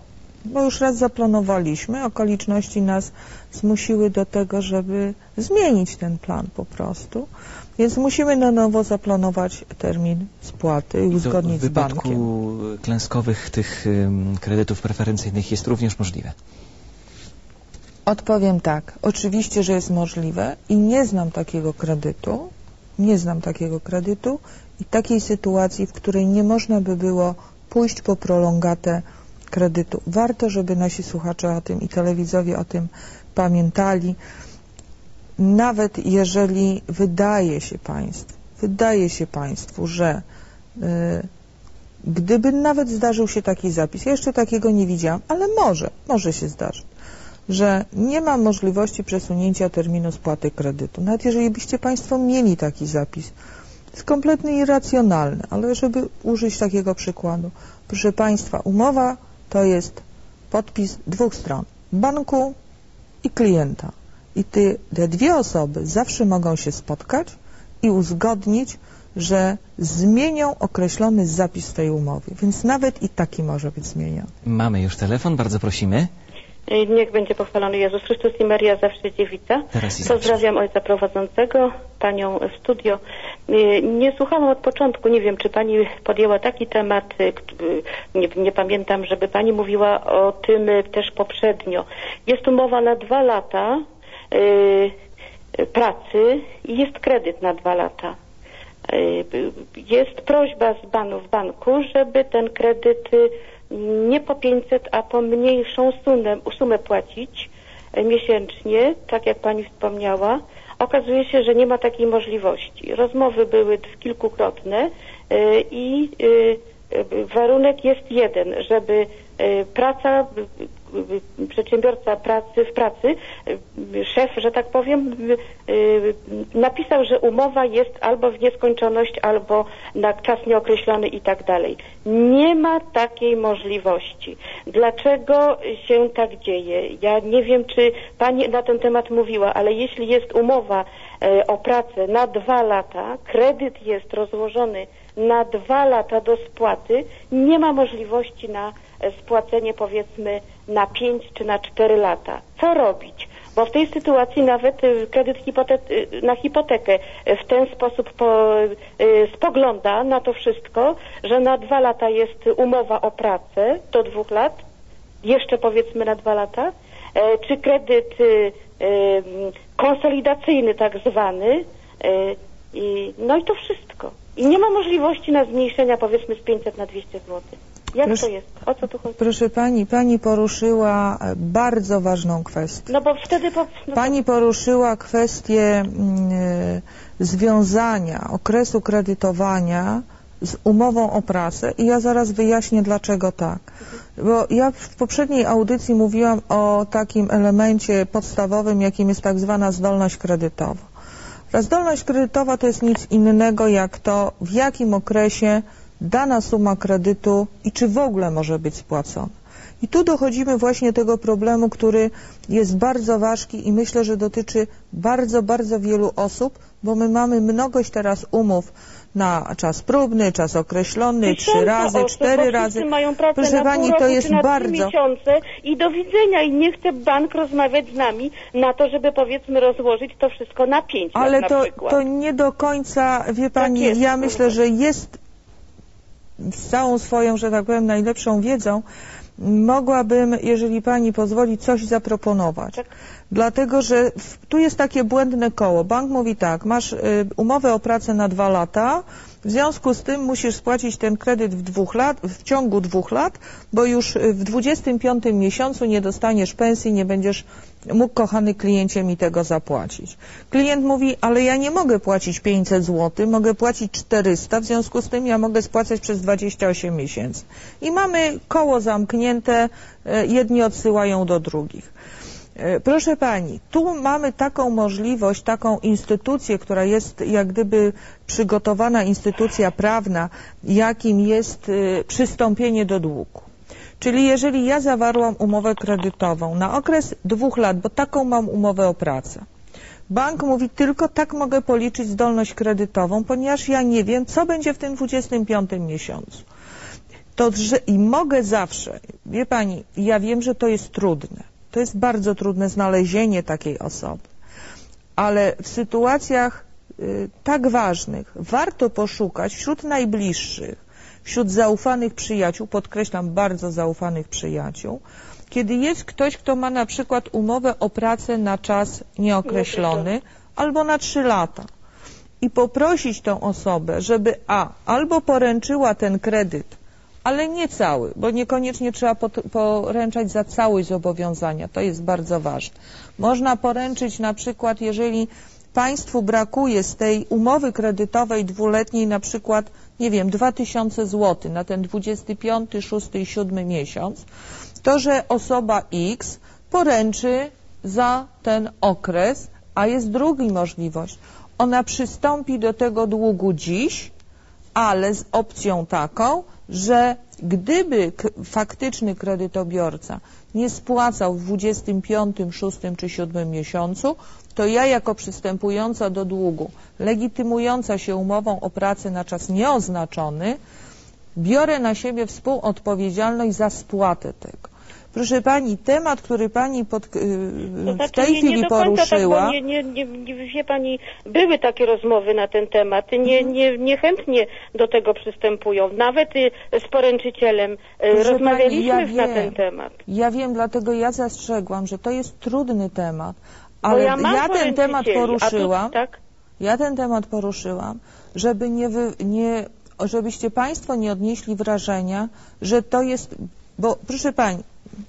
bo już raz zaplanowaliśmy, okoliczności nas zmusiły do tego, żeby zmienić ten plan po prostu, więc musimy na nowo zaplanować termin spłaty i uzgodnić z bankiem. W wypadku klęskowych tych kredytów preferencyjnych jest również możliwe? Odpowiem tak, oczywiście, że jest możliwe i nie znam takiego kredytu i takiej sytuacji, w której nie można by było pójść po prolongatę kredytu. Warto, żeby nasi słuchacze o tym i telewidzowie o tym pamiętali. Nawet jeżeli wydaje się Państwu, że gdyby nawet zdarzył się taki zapis, ja jeszcze takiego nie widziałam, ale może się zdarzyć, że nie ma możliwości przesunięcia terminu spłaty kredytu. Nawet jeżeli byście Państwo mieli taki zapis, jest kompletnie irracjonalny, ale żeby użyć takiego przykładu, proszę Państwa, umowa to jest podpis dwóch stron, banku i klienta. I te dwie osoby zawsze mogą się spotkać i uzgodnić, że zmienią określony zapis w tej umowie. Więc nawet i taki może być zmieniony. Mamy już telefon, bardzo prosimy. Niech będzie pochwalony Jezus Chrystus i Maria zawsze dziewica. Pozdrawiam ojca prowadzącego, panią w studio. Nie słuchałam od początku, nie wiem, czy pani podjęła taki temat, nie pamiętam, żeby pani mówiła o tym też poprzednio. Jest umowa na 2 lata pracy i jest kredyt na 2 lata. Jest prośba z banku, żeby ten kredyt nie po 500, a po mniejszą sumę płacić miesięcznie, tak jak pani wspomniała. Okazuje się, że nie ma takiej możliwości. Rozmowy były kilkukrotne i warunek jest jeden, żeby przedsiębiorca w pracy, szef, że tak powiem, napisał, że umowa jest albo w nieskończoność, albo na czas nieokreślony i tak dalej. Nie ma takiej możliwości. Dlaczego się tak dzieje? Ja nie wiem, czy pani na ten temat mówiła, ale jeśli jest umowa o pracę na 2 lata, kredyt jest rozłożony na 2 lata do spłaty, nie ma możliwości na spłacenie powiedzmy na 5 czy na 4 lata. Co robić? Bo w tej sytuacji nawet kredyt na hipotekę w ten sposób spogląda na to wszystko, że na 2 lata jest umowa o pracę do 2 lat, jeszcze powiedzmy na 2 lata, czy kredyt konsolidacyjny tak zwany, no i to wszystko. I nie ma możliwości na zmniejszenia powiedzmy z 500 na 200 zł. Jak to jest? O co tu chodzi? Proszę pani poruszyła bardzo ważną kwestię. No bo wtedy... Pani poruszyła kwestię związania okresu kredytowania z umową o pracę i ja zaraz wyjaśnię, dlaczego tak. Bo ja w poprzedniej audycji mówiłam o takim elemencie podstawowym, jakim jest tak zwana zdolność kredytowa. Ta zdolność kredytowa to jest nic innego jak to, w jakim okresie dana suma kredytu i czy w ogóle może być spłacona. I tu dochodzimy właśnie do tego problemu, który jest bardzo ważki i myślę, że dotyczy bardzo, bardzo wielu osób, bo my mamy mnogość teraz umów na czas próbny, czas określony, 3 razy, 4 razy. Mają pracę proszę na pani, pół roku, to jest czy na bardzo... 3 miesiące i do widzenia. I nie chce bank rozmawiać z nami na to, żeby powiedzmy rozłożyć to wszystko na 5 lat Ale na przykład. to nie do końca, wie pani, Tak jest, ja myślę, że jest z całą swoją, że tak powiem, najlepszą wiedzą, mogłabym, jeżeli pani pozwoli, coś zaproponować. Tak. Dlatego, że tu jest takie błędne koło. Bank mówi tak, masz umowę o pracę na 2 lata, w związku z tym musisz spłacić ten kredyt w ciągu 2 lat, bo już w 25 miesiącu nie dostaniesz pensji, nie będziesz mógł, kochany kliencie, mi tego zapłacić. Klient mówi, ale ja nie mogę płacić 500 zł, mogę płacić 400, w związku z tym ja mogę spłacać przez 28 miesięcy. I mamy koło zamknięte, jedni odsyłają do drugich. Proszę pani, tu mamy taką możliwość, taką instytucję, która jest jak gdyby przygotowana, instytucja prawna, jakim jest przystąpienie do długu. Czyli jeżeli ja zawarłam umowę kredytową na okres 2 lat, bo taką mam umowę o pracę, bank mówi, tylko tak mogę policzyć zdolność kredytową, ponieważ ja nie wiem, co będzie w tym 25 miesiącu. I mogę zawsze, wie pani, ja wiem, że to jest trudne. To jest bardzo trudne znalezienie takiej osoby. Ale w sytuacjach tak ważnych warto poszukać wśród najbliższych, wśród zaufanych przyjaciół, podkreślam, bardzo zaufanych przyjaciół, kiedy jest ktoś, kto ma na przykład umowę o pracę na czas nieokreślony albo na 3 lata i poprosić tą osobę, żeby albo poręczyła ten kredyt, ale nie cały, bo niekoniecznie trzeba poręczać za całość zobowiązania, to jest bardzo ważne. Można poręczyć na przykład, jeżeli państwu brakuje z tej umowy kredytowej dwuletniej na przykład, nie wiem, 2000 zł na ten 25, 6 i 7 miesiąc, to, że osoba X poręczy za ten okres, a jest druga możliwość. Ona przystąpi do tego długu dziś, ale z opcją taką, że gdyby faktyczny kredytobiorca nie spłacał w 25, 6 czy 7 miesiącu, to ja jako przystępująca do długu, legitymująca się umową o pracę na czas nieoznaczony, biorę na siebie współodpowiedzialność za spłatę tego. Proszę pani, temat, który pani w tej chwili poruszyła... Tak, wie pani, były takie rozmowy na ten temat, niechętnie do tego przystępują. Nawet z poręczycielem rozmawialiśmy na ten temat. Ja wiem, dlatego ja zastrzegłam, że to jest trudny temat, ale ja ten temat poruszyłam, ja ten temat poruszyłam, żeby żebyście państwo nie odnieśli wrażenia, że to jest... Bo proszę pani,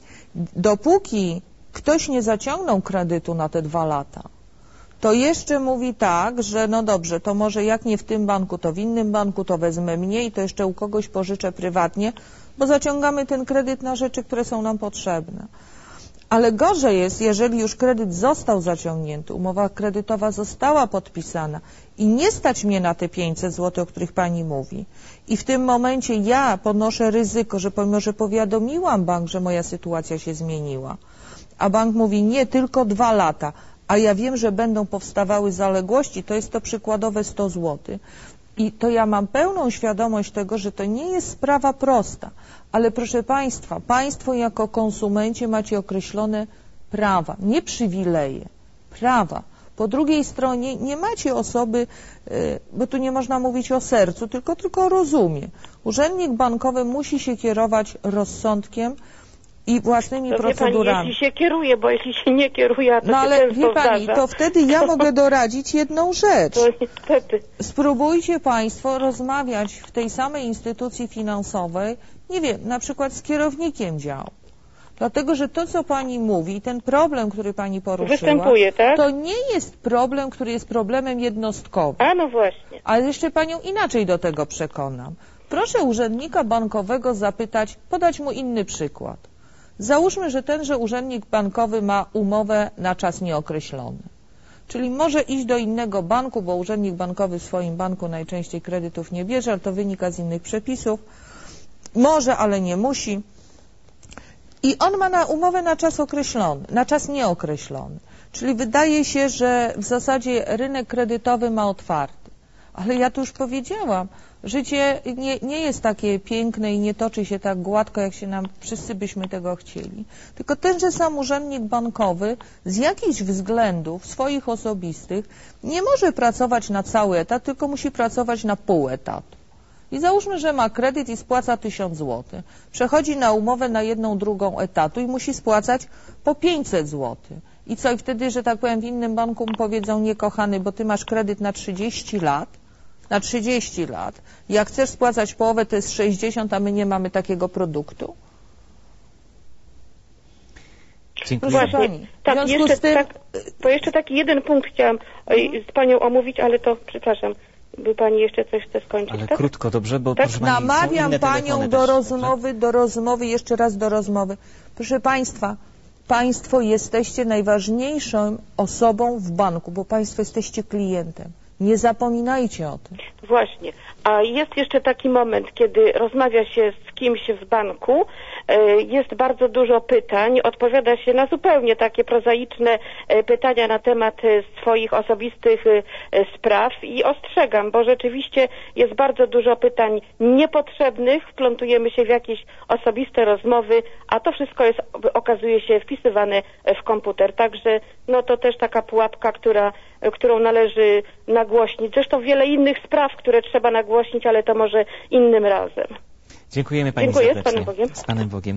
dopóki ktoś nie zaciągnął kredytu na te 2 lata, to jeszcze mówi tak, że no dobrze, to może jak nie w tym banku, to w innym banku, to wezmę mniej, to jeszcze u kogoś pożyczę prywatnie, bo zaciągamy ten kredyt na rzeczy, które są nam potrzebne. Ale gorzej jest, jeżeli już kredyt został zaciągnięty, umowa kredytowa została podpisana i nie stać mnie na te 500 zł, o których pani mówi. I w tym momencie ja ponoszę ryzyko, że pomimo, że powiadomiłam bank, że moja sytuacja się zmieniła, a bank mówi nie, tylko 2 lata, a ja wiem, że będą powstawały zaległości, to jest to przykładowe 100 zł. I to ja mam pełną świadomość tego, że to nie jest sprawa prosta. Ale proszę państwa, państwo jako konsumenci macie określone prawa, nie przywileje, prawa. Po drugiej stronie nie macie osoby, bo tu nie można mówić o sercu, tylko o rozumie. Urzędnik bankowy musi się kierować rozsądkiem i własnymi procedurami. Pani, jeśli się kieruje, bo jeśli się nie kieruje, to ale wie pani, to wtedy ja mogę doradzić jedną rzecz. To niestety. Spróbujcie państwo rozmawiać w tej samej instytucji finansowej, nie wiem, na przykład z kierownikiem działu. Dlatego, że to, co pani mówi, ten problem, który pani poruszyła, występuje, tak? To nie jest problem, który jest problemem jednostkowym. A no właśnie. Ale jeszcze panią inaczej do tego przekonam. Proszę urzędnika bankowego zapytać, podać mu inny przykład. Załóżmy, że tenże urzędnik bankowy ma umowę na czas nieokreślony. Czyli może iść do innego banku, bo urzędnik bankowy w swoim banku najczęściej kredytów nie bierze, ale to wynika z innych przepisów. Może, ale nie musi. I on ma umowę na czas określony, na czas nieokreślony. Czyli wydaje się, że w zasadzie rynek kredytowy ma otwarty. Ale ja tu już powiedziałam, życie nie jest takie piękne i nie toczy się tak gładko, jak się nam wszyscy byśmy tego chcieli. Tylko tenże sam urzędnik bankowy z jakichś względów swoich osobistych nie może pracować na cały etat, tylko musi pracować na pół etatu. I załóżmy, że ma kredyt i spłaca 1000 zł. Przechodzi na umowę na 1/2 etatu i musi spłacać po 500 zł. I co? I wtedy, że tak powiem, w innym banku mu powiedzą, nie kochany, bo ty masz kredyt na 30 lat, jak chcesz spłacać połowę, to jest 60, a my nie mamy takiego produktu. Dziękuję. Właśnie, tak, to jeszcze taki jeden punkt chciałam z panią omówić, ale to, przepraszam, by pani jeszcze coś chce skończyć, ale tak? krótko, dobrze, bo tak, proszę pani, namawiam panią do rozmowy, jeszcze raz do rozmowy. Proszę państwa, państwo jesteście najważniejszą osobą w banku, bo państwo jesteście klientem. Nie zapominajcie o tym. Właśnie. A jest jeszcze taki moment, kiedy rozmawia się z kimś w banku, jest bardzo dużo pytań, odpowiada się na zupełnie takie prozaiczne pytania na temat swoich osobistych spraw i ostrzegam, bo rzeczywiście jest bardzo dużo pytań niepotrzebnych, wplątujemy się w jakieś osobiste rozmowy, a to wszystko jest, okazuje się, wpisywane w komputer. Także no to też taka pułapka, którą należy nagłośnić. Zresztą wiele innych spraw, które trzeba nagłośnić, ale to może innym razem. Dziękujemy Pani Dziękuję, serdecznie. z Panem Bogiem. Z Panem Bogiem.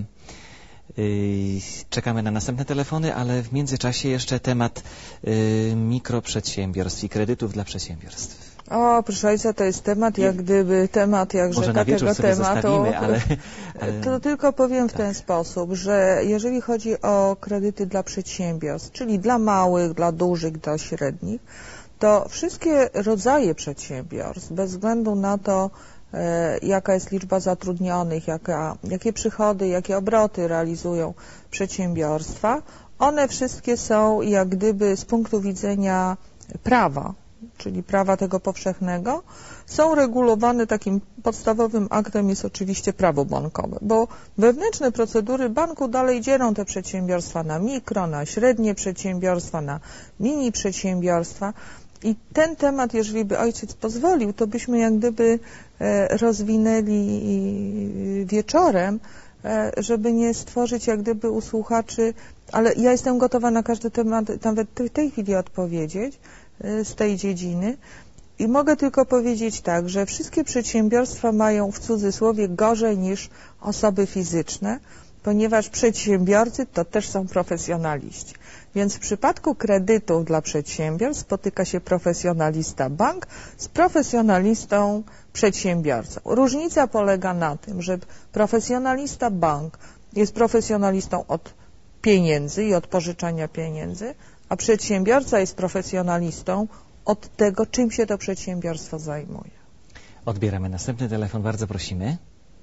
Czekamy na następne telefony, ale w międzyczasie jeszcze temat mikroprzedsiębiorstw i kredytów dla przedsiębiorstw. O, proszę ojca, to jest temat jak gdyby, temat jak Może rzeka na wieczór tego sobie tematu. zostawimy, ale... To tylko powiem w tak. ten sposób, że jeżeli chodzi o kredyty dla przedsiębiorstw, czyli dla małych, dla dużych, dla średnich, to wszystkie rodzaje przedsiębiorstw, bez względu na to, jaka jest liczba zatrudnionych, jakie przychody, jakie obroty realizują przedsiębiorstwa, one wszystkie są jak gdyby z punktu widzenia prawa, czyli prawa tego powszechnego, są regulowane takim podstawowym aktem jest oczywiście prawo bankowe, bo wewnętrzne procedury banku dalej dzielą te przedsiębiorstwa na mikro, na średnie przedsiębiorstwa, na mini przedsiębiorstwa. I ten temat, jeżeli by ojciec pozwolił, to byśmy jak gdyby rozwinęli wieczorem, żeby nie stworzyć jak gdyby u słuchaczy, ale ja jestem gotowa na każdy temat nawet w tej chwili odpowiedzieć z tej dziedziny. I mogę tylko powiedzieć tak, że wszystkie przedsiębiorstwa mają w cudzysłowie gorzej niż osoby fizyczne, ponieważ przedsiębiorcy to też są profesjonaliści. Więc w przypadku kredytów dla przedsiębiorstw spotyka się profesjonalista bank z profesjonalistą przedsiębiorcą. Różnica polega na tym, że profesjonalista bank jest profesjonalistą od pieniędzy i od pożyczania pieniędzy, a przedsiębiorca jest profesjonalistą od tego, czym się to przedsiębiorstwo zajmuje. Odbieramy następny telefon, bardzo prosimy.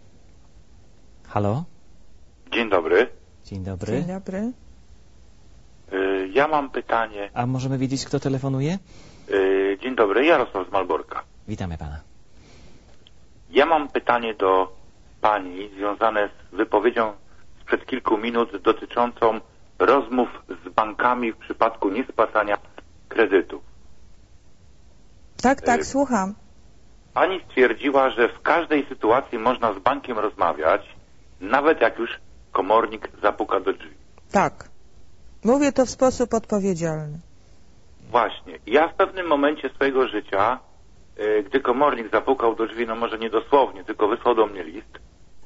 Halo? Dzień dobry. Dzień dobry. Dzień dobry. Ja mam pytanie. A możemy wiedzieć, kto telefonuje? Dzień dobry, Jarosław z Malborka. Witamy Pana. Ja mam pytanie do Pani związane z wypowiedzią sprzed kilku minut dotyczącą rozmów z bankami w przypadku niespłacania kredytów. Tak, słucham. Pani stwierdziła, że w każdej sytuacji można z bankiem rozmawiać, nawet jak już komornik zapuka do drzwi. Tak. Mówię to w sposób odpowiedzialny. Właśnie. Ja w pewnym momencie swojego życia, gdy komornik zapukał do drzwi, no może nie dosłownie, tylko wysłał do mnie list,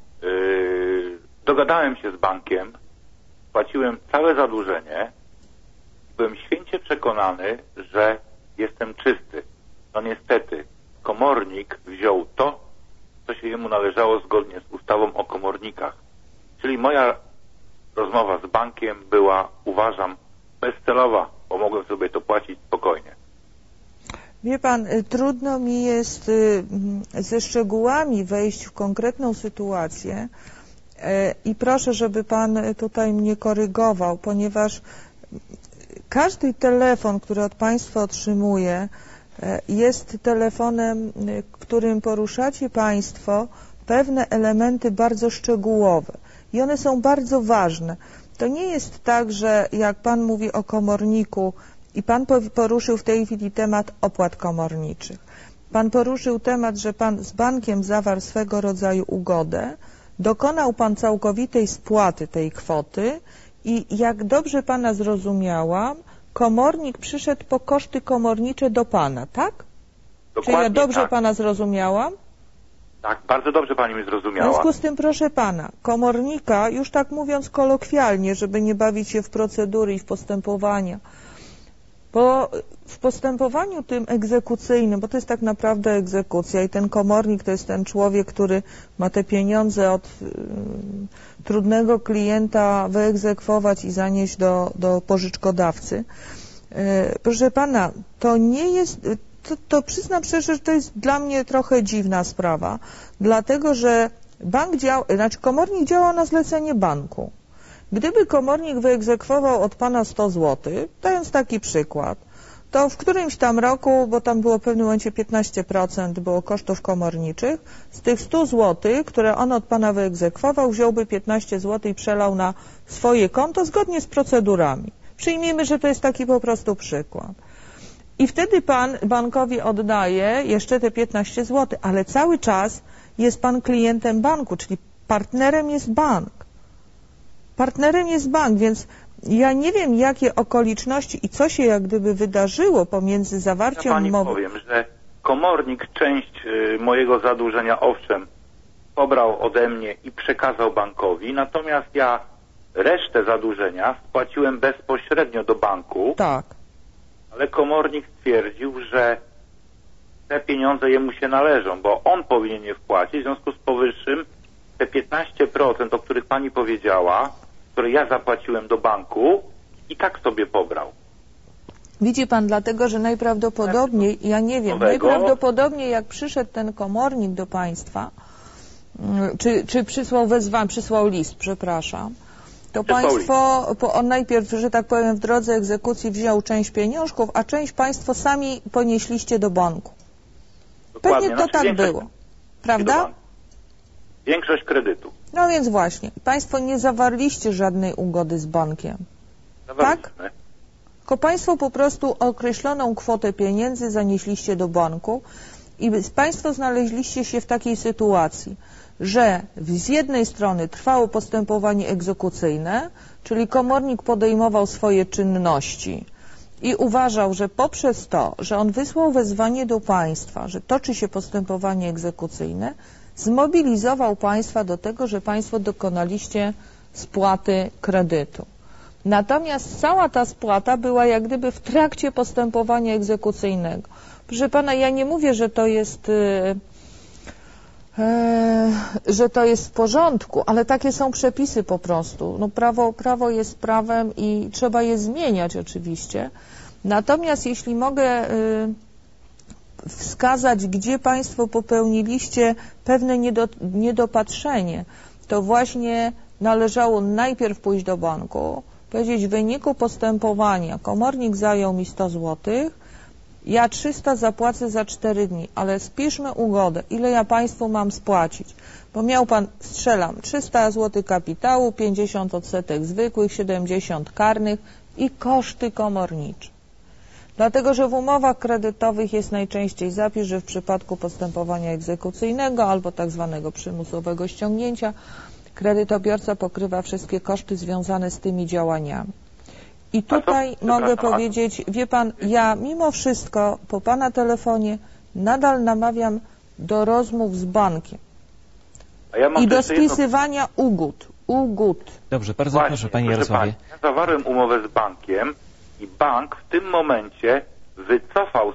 dogadałem się z bankiem, płaciłem całe zadłużenie, byłem święcie przekonany, że jestem czysty. No niestety, komornik wziął to, co się jemu należało zgodnie z ustawą o komornikach. Czyli moja rozmowa z bankiem była, uważam, bezcelowa, bo mogłem sobie to płacić spokojnie. Wie Pan, trudno mi jest ze szczegółami wejść w konkretną sytuację i proszę, żeby Pan tutaj mnie korygował, ponieważ każdy telefon, który od Państwa otrzymuję, jest telefonem, którym poruszacie Państwo pewne elementy bardzo szczegółowe i one są bardzo ważne. To nie jest tak, że jak Pan mówi o komorniku i Pan poruszył w tej chwili temat opłat komorniczych. Pan poruszył temat, że Pan z bankiem zawarł swego rodzaju ugodę, dokonał Pan całkowitej spłaty tej kwoty i jak dobrze Pana zrozumiałam, komornik przyszedł po koszty komornicze do Pana, tak? Dokładnie. Czy ja dobrze tak. Pana zrozumiałam? Tak, bardzo dobrze Pani mnie W zrozumiała. związku z tym, proszę Pana, komornika, już tak mówiąc kolokwialnie, żeby nie bawić się w procedury i w postępowania, bo w postępowaniu tym egzekucyjnym, bo to jest tak naprawdę egzekucja i ten komornik to jest ten człowiek, który ma te pieniądze od trudnego klienta wyegzekwować i zanieść do pożyczkodawcy. Proszę Pana, to nie jest... To przyznam szczerze, że to jest dla mnie trochę dziwna sprawa, dlatego że komornik działał na zlecenie banku. Gdyby komornik wyegzekwował od Pana 100 zł, dając taki przykład, to w którymś tam roku, bo tam było w pewnym momencie 15% było kosztów komorniczych, z tych 100 zł, które on od pana wyegzekwował, wziąłby 15 zł i przelał na swoje konto zgodnie z procedurami. Przyjmijmy, że to jest taki po prostu przykład. I wtedy pan bankowi oddaje jeszcze te 15 zł, ale cały czas jest pan klientem banku, czyli partnerem jest bank. Partnerem jest bank, więc ja nie wiem, jakie okoliczności i co się jak gdyby wydarzyło pomiędzy zawarciem umowy. Ja pani powiem, że komornik część mojego zadłużenia, owszem, pobrał ode mnie i przekazał bankowi, natomiast ja resztę zadłużenia spłaciłem bezpośrednio do banku. Tak. Ale komornik stwierdził, że te pieniądze jemu się należą, bo on powinien je wpłacić, w związku z powyższym te 15%, o których pani powiedziała, które ja zapłaciłem do banku, i tak sobie pobrał. Widzi pan, dlatego, że najprawdopodobniej, ja nie wiem, najprawdopodobniej jak przyszedł ten komornik do państwa, czy przysłał wezwanie, przysłał list, przepraszam, to państwo, on najpierw, że tak powiem, w drodze egzekucji wziął część pieniążków, a część państwo sami ponieśliście do banku. Dokładnie. Pewnie to tak było, prawda? Większość kredytu. No więc właśnie, państwo nie zawarliście żadnej ugody z bankiem, tak? Tylko państwo po prostu określoną kwotę pieniędzy zanieśliście do banku i państwo znaleźliście się w takiej sytuacji, że z jednej strony trwało postępowanie egzekucyjne, czyli komornik podejmował swoje czynności i uważał, że poprzez to, że on wysłał wezwanie do państwa, że toczy się postępowanie egzekucyjne, zmobilizował państwa do tego, że państwo dokonaliście spłaty kredytu. Natomiast cała ta spłata była jak gdyby w trakcie postępowania egzekucyjnego. Proszę pana, ja nie mówię, że to jest w porządku, ale takie są przepisy po prostu. No prawo jest prawem i trzeba je zmieniać oczywiście. Natomiast jeśli mogę wskazać, gdzie państwo popełniliście pewne niedopatrzenie, to właśnie należało najpierw pójść do banku, powiedzieć, w wyniku postępowania komornik zajął mi 100 zł, ja 300 zapłacę za 4 dni, ale spiszmy ugodę, ile ja państwu mam spłacić, bo miał pan, strzelam, 300 zł kapitału, 50 odsetek zwykłych, 70 karnych i koszty komornicze. Dlatego, że w umowach kredytowych jest najczęściej zapis, że w przypadku postępowania egzekucyjnego albo tak zwanego przymusowego ściągnięcia kredytobiorca pokrywa wszystkie koszty związane z tymi działaniami. I tutaj mogę powiedzieć, wie pan, ja mimo wszystko po pana telefonie nadal namawiam do rozmów z bankiem i do spisywania ugód. Dobrze, bardzo proszę, panie Jarosławie. Ja zawarłem umowę z bankiem i bank w tym momencie wycofał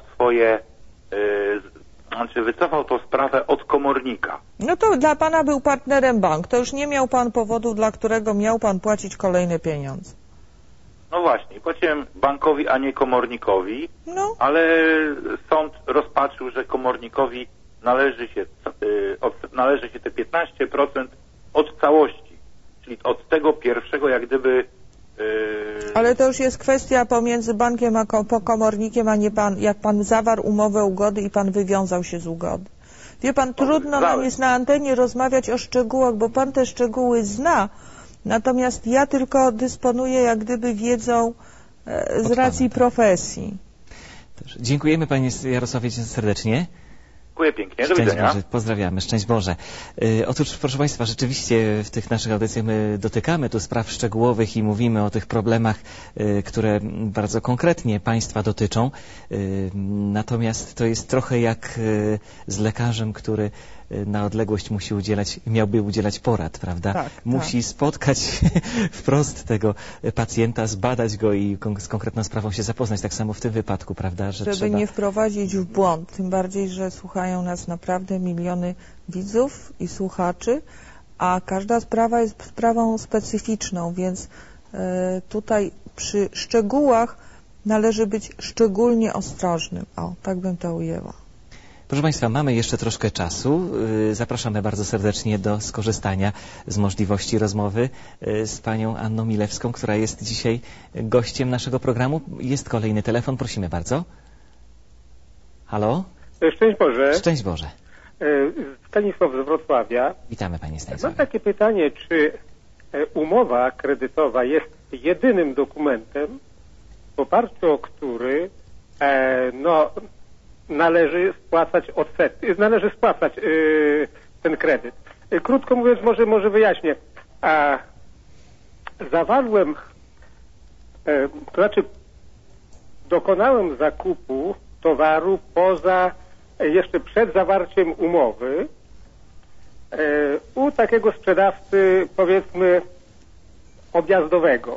wycofał tą sprawę od komornika. No to dla pana był partnerem bank. To już nie miał pan powodu, dla którego miał pan płacić kolejne pieniądze. No właśnie, płaciłem bankowi, a nie komornikowi, ale sąd rozpatrzył, że komornikowi należy się te 15% od całości, czyli od tego pierwszego jak gdyby... Ale to już jest kwestia pomiędzy bankiem a komornikiem, a nie pan, jak pan zawarł umowę ugody i pan wywiązał się z ugody. Wie pan, trudno nam jest na antenie rozmawiać o szczegółach, bo pan te szczegóły zna, natomiast ja tylko dysponuję jak gdyby wiedzą z racji profesji. Dziękujemy panie Jarosławie serdecznie. Dziękuję pięknie, do widzenia. Boże, pozdrawiamy, szczęść Boże. Otóż, proszę państwa, rzeczywiście w tych naszych audycjach my dotykamy tu spraw szczegółowych i mówimy o tych problemach, które bardzo konkretnie państwa dotyczą. Natomiast to jest trochę jak z lekarzem, który na odległość miałby udzielać porad, prawda? Tak, musi spotkać wprost tego pacjenta, zbadać go i z konkretną sprawą się zapoznać. Tak samo w tym wypadku, prawda? Żeby nie wprowadzić w błąd, tym bardziej, że słuchają nas naprawdę miliony widzów i słuchaczy, a każda sprawa jest sprawą specyficzną, więc tutaj przy szczegółach należy być szczególnie ostrożnym. O, tak bym to ujęła. Proszę Państwa, mamy jeszcze troszkę czasu. Zapraszamy bardzo serdecznie do skorzystania z możliwości rozmowy z panią Anną Milewską, która jest dzisiaj gościem naszego programu. Jest kolejny telefon, prosimy bardzo. Halo? Szczęść Boże. Szczęść Boże. Stanisław z Wrocławia. Witamy panie Stanisławie. Mam takie pytanie, czy umowa kredytowa jest jedynym dokumentem, w oparciu o który należy spłacać odsetki, należy spłacać ten kredyt. Krótko mówiąc, może wyjaśnię. Zawarłem, to znaczy dokonałem zakupu towaru jeszcze przed zawarciem umowy u takiego sprzedawcy, powiedzmy, objazdowego.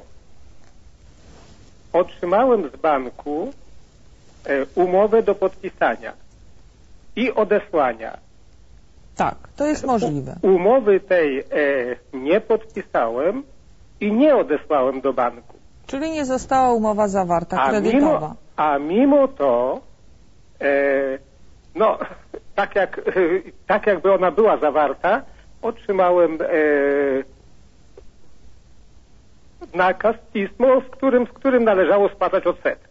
Otrzymałem z banku umowę do podpisania i odesłania. Tak, to jest możliwe. Umowy tej nie podpisałem i nie odesłałem do banku. Czyli nie została umowa zawarta kredytowa. Mimo to, tak jakby ona była zawarta, otrzymałem nakaz, pismo, w którym należało spłacać odsetek.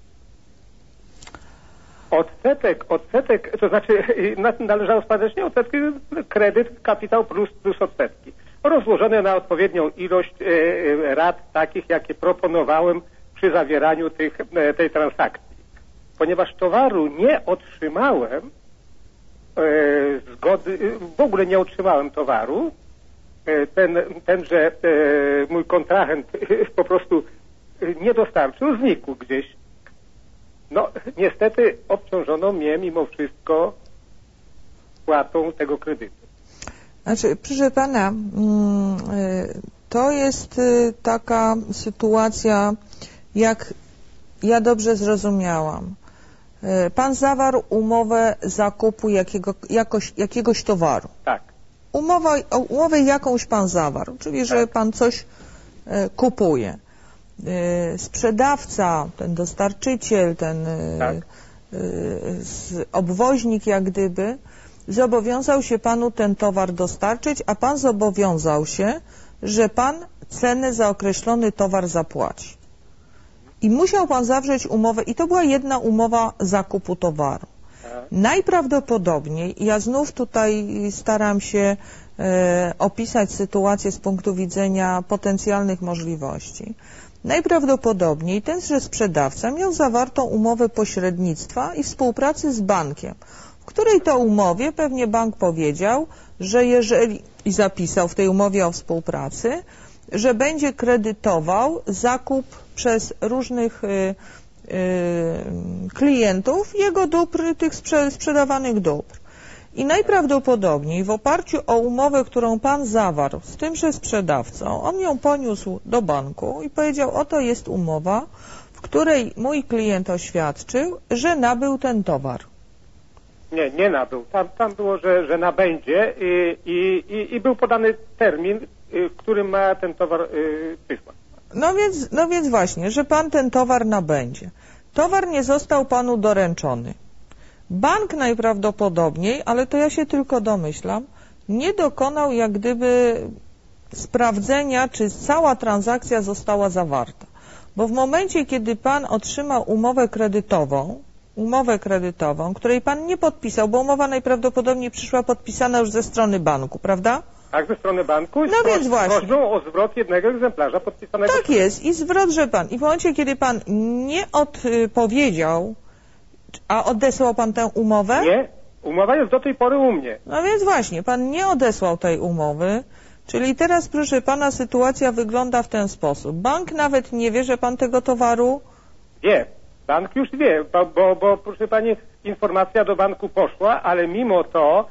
Odsetek, to znaczy należało spłacać nie odsetki, kredyt, kapitał plus odsetki. Rozłożone na odpowiednią ilość rat takich, jakie proponowałem przy zawieraniu tej transakcji. Ponieważ towaru nie otrzymałem zgody, w ogóle nie otrzymałem towaru, tenże mój kontrahent po prostu nie dostarczył, znikł gdzieś. No, niestety obciążono mnie mimo wszystko spłatą tego kredytu. Znaczy, proszę pana, to jest taka sytuacja, jak ja dobrze zrozumiałam. Pan zawarł umowę zakupu jakiegoś towaru. Tak. Umowę jakąś pan zawarł, czyli że pan coś kupuje. Sprzedawca, ten dostarczyciel, ten obwoźnik jak gdyby zobowiązał się panu ten towar dostarczyć, a pan zobowiązał się, że pan cenę za określony towar zapłaci. I musiał pan zawrzeć umowę, i to była jedna umowa zakupu towaru. Najprawdopodobniej, ja znów tutaj staram się opisać sytuację z punktu widzenia potencjalnych możliwości. Najprawdopodobniej tenże sprzedawca miał zawartą umowę pośrednictwa i współpracy z bankiem, w której to umowie pewnie bank powiedział, że jeżeli, i zapisał w tej umowie o współpracy, że będzie kredytował zakup przez różnych klientów jego dóbr, tych sprzedawanych dóbr. I najprawdopodobniej w oparciu o umowę, którą pan zawarł z tymże sprzedawcą, on ją poniósł do banku i powiedział, oto jest umowa, w której mój klient oświadczył, że nabył ten towar. Nie nabył. Tam było, że nabędzie i był podany termin, w którym ma ten towar wysłać. No więc właśnie, że pan ten towar nabędzie. Towar nie został panu doręczony. Bank najprawdopodobniej, ale to ja się tylko domyślam, nie dokonał jak gdyby sprawdzenia, czy cała transakcja została zawarta. Bo w momencie, kiedy pan otrzymał umowę kredytową, której pan nie podpisał, bo umowa najprawdopodobniej przyszła podpisana już ze strony banku, prawda? Tak, ze strony banku. Więc właśnie. Prośbą o zwrot jednego egzemplarza podpisanego. Tak jest. I zwrot, że pan. I w momencie, kiedy pan nie odpowiedział, a odesłał pan tę umowę? Nie. Umowa jest do tej pory u mnie. No więc właśnie, pan nie odesłał tej umowy, czyli teraz, proszę pana, sytuacja wygląda w ten sposób. Bank nawet nie wie, że pan tego towaru... Wie. Bank już wie, bo proszę pani, informacja do banku poszła, ale mimo to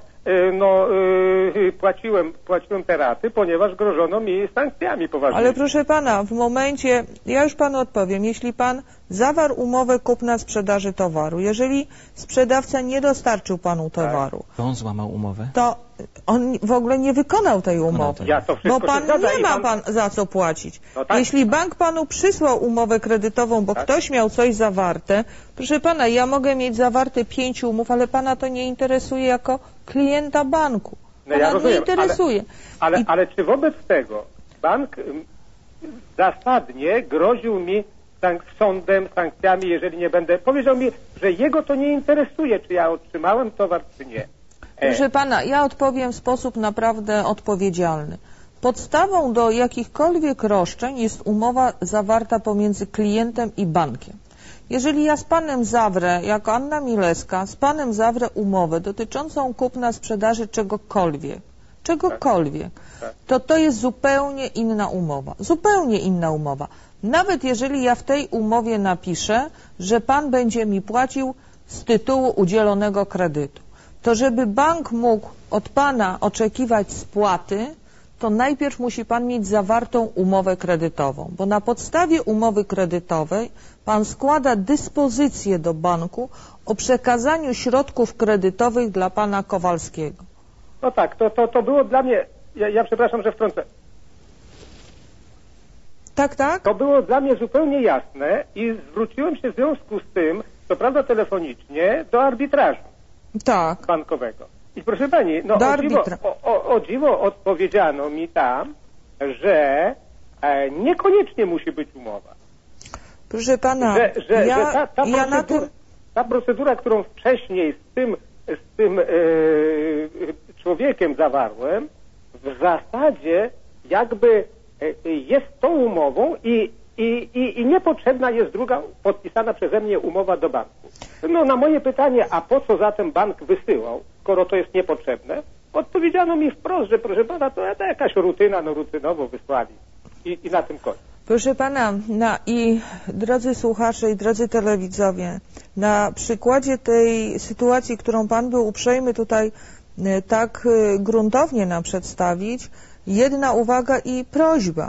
płaciłem te raty, ponieważ grożono mi sankcjami poważnymi. Ale proszę pana, w momencie, ja już panu odpowiem, jeśli pan zawarł umowę kupna-sprzedaży towaru, jeżeli sprzedawca nie dostarczył panu towaru, to on złamał umowę? to on w ogóle nie wykonał tej umowy. Ja to wszystko bo pan nie ma pan za co płacić. No tak. Jeśli bank panu przysłał umowę kredytową, bo ktoś miał coś zawarte, proszę pana, ja mogę mieć zawarte 5 umów, ale pana to nie interesuje jako klienta banku. No ja rozumiem, nie interesuje. Ale czy wobec tego bank zasadnie groził mi sądem, sankcjami, jeżeli nie będę... Powiedział mi, że jego to nie interesuje, czy ja otrzymałem towar, czy nie. Proszę pana, ja odpowiem w sposób naprawdę odpowiedzialny. Podstawą do jakichkolwiek roszczeń jest umowa zawarta pomiędzy klientem i bankiem. Jeżeli ja z panem zawrę, jako Anna Milewska, z panem zawrę umowę dotyczącą kupna sprzedaży czegokolwiek, to jest zupełnie inna umowa. Zupełnie inna umowa. Nawet jeżeli ja w tej umowie napiszę, że pan będzie mi płacił z tytułu udzielonego kredytu, to żeby bank mógł od pana oczekiwać spłaty, to najpierw musi pan mieć zawartą umowę kredytową, bo na podstawie umowy kredytowej pan składa dyspozycję do banku o przekazaniu środków kredytowych dla pana Kowalskiego. No tak, to było dla mnie, ja przepraszam, że wtrącę. Tak? To było dla mnie zupełnie jasne i zwróciłem się w związku z tym, co prawda telefonicznie, do arbitrażu bankowego. I proszę pani, no o dziwo odpowiedziano mi tam, że niekoniecznie musi być umowa. Proszę pana, ta procedura, którą wcześniej z tym człowiekiem zawarłem, w zasadzie jakby jest tą umową i niepotrzebna jest druga podpisana przeze mnie umowa do banku. No na moje pytanie, a po co zatem bank wysyłał, skoro to jest niepotrzebne, odpowiedziano mi wprost, że proszę pana, to jakaś rutyna, rutynowo wysłali i na tym koniec. Proszę pana, i drodzy słuchacze i drodzy telewidzowie, na przykładzie tej sytuacji, którą pan był uprzejmy tutaj tak gruntownie nam przedstawić, jedna uwaga i prośba.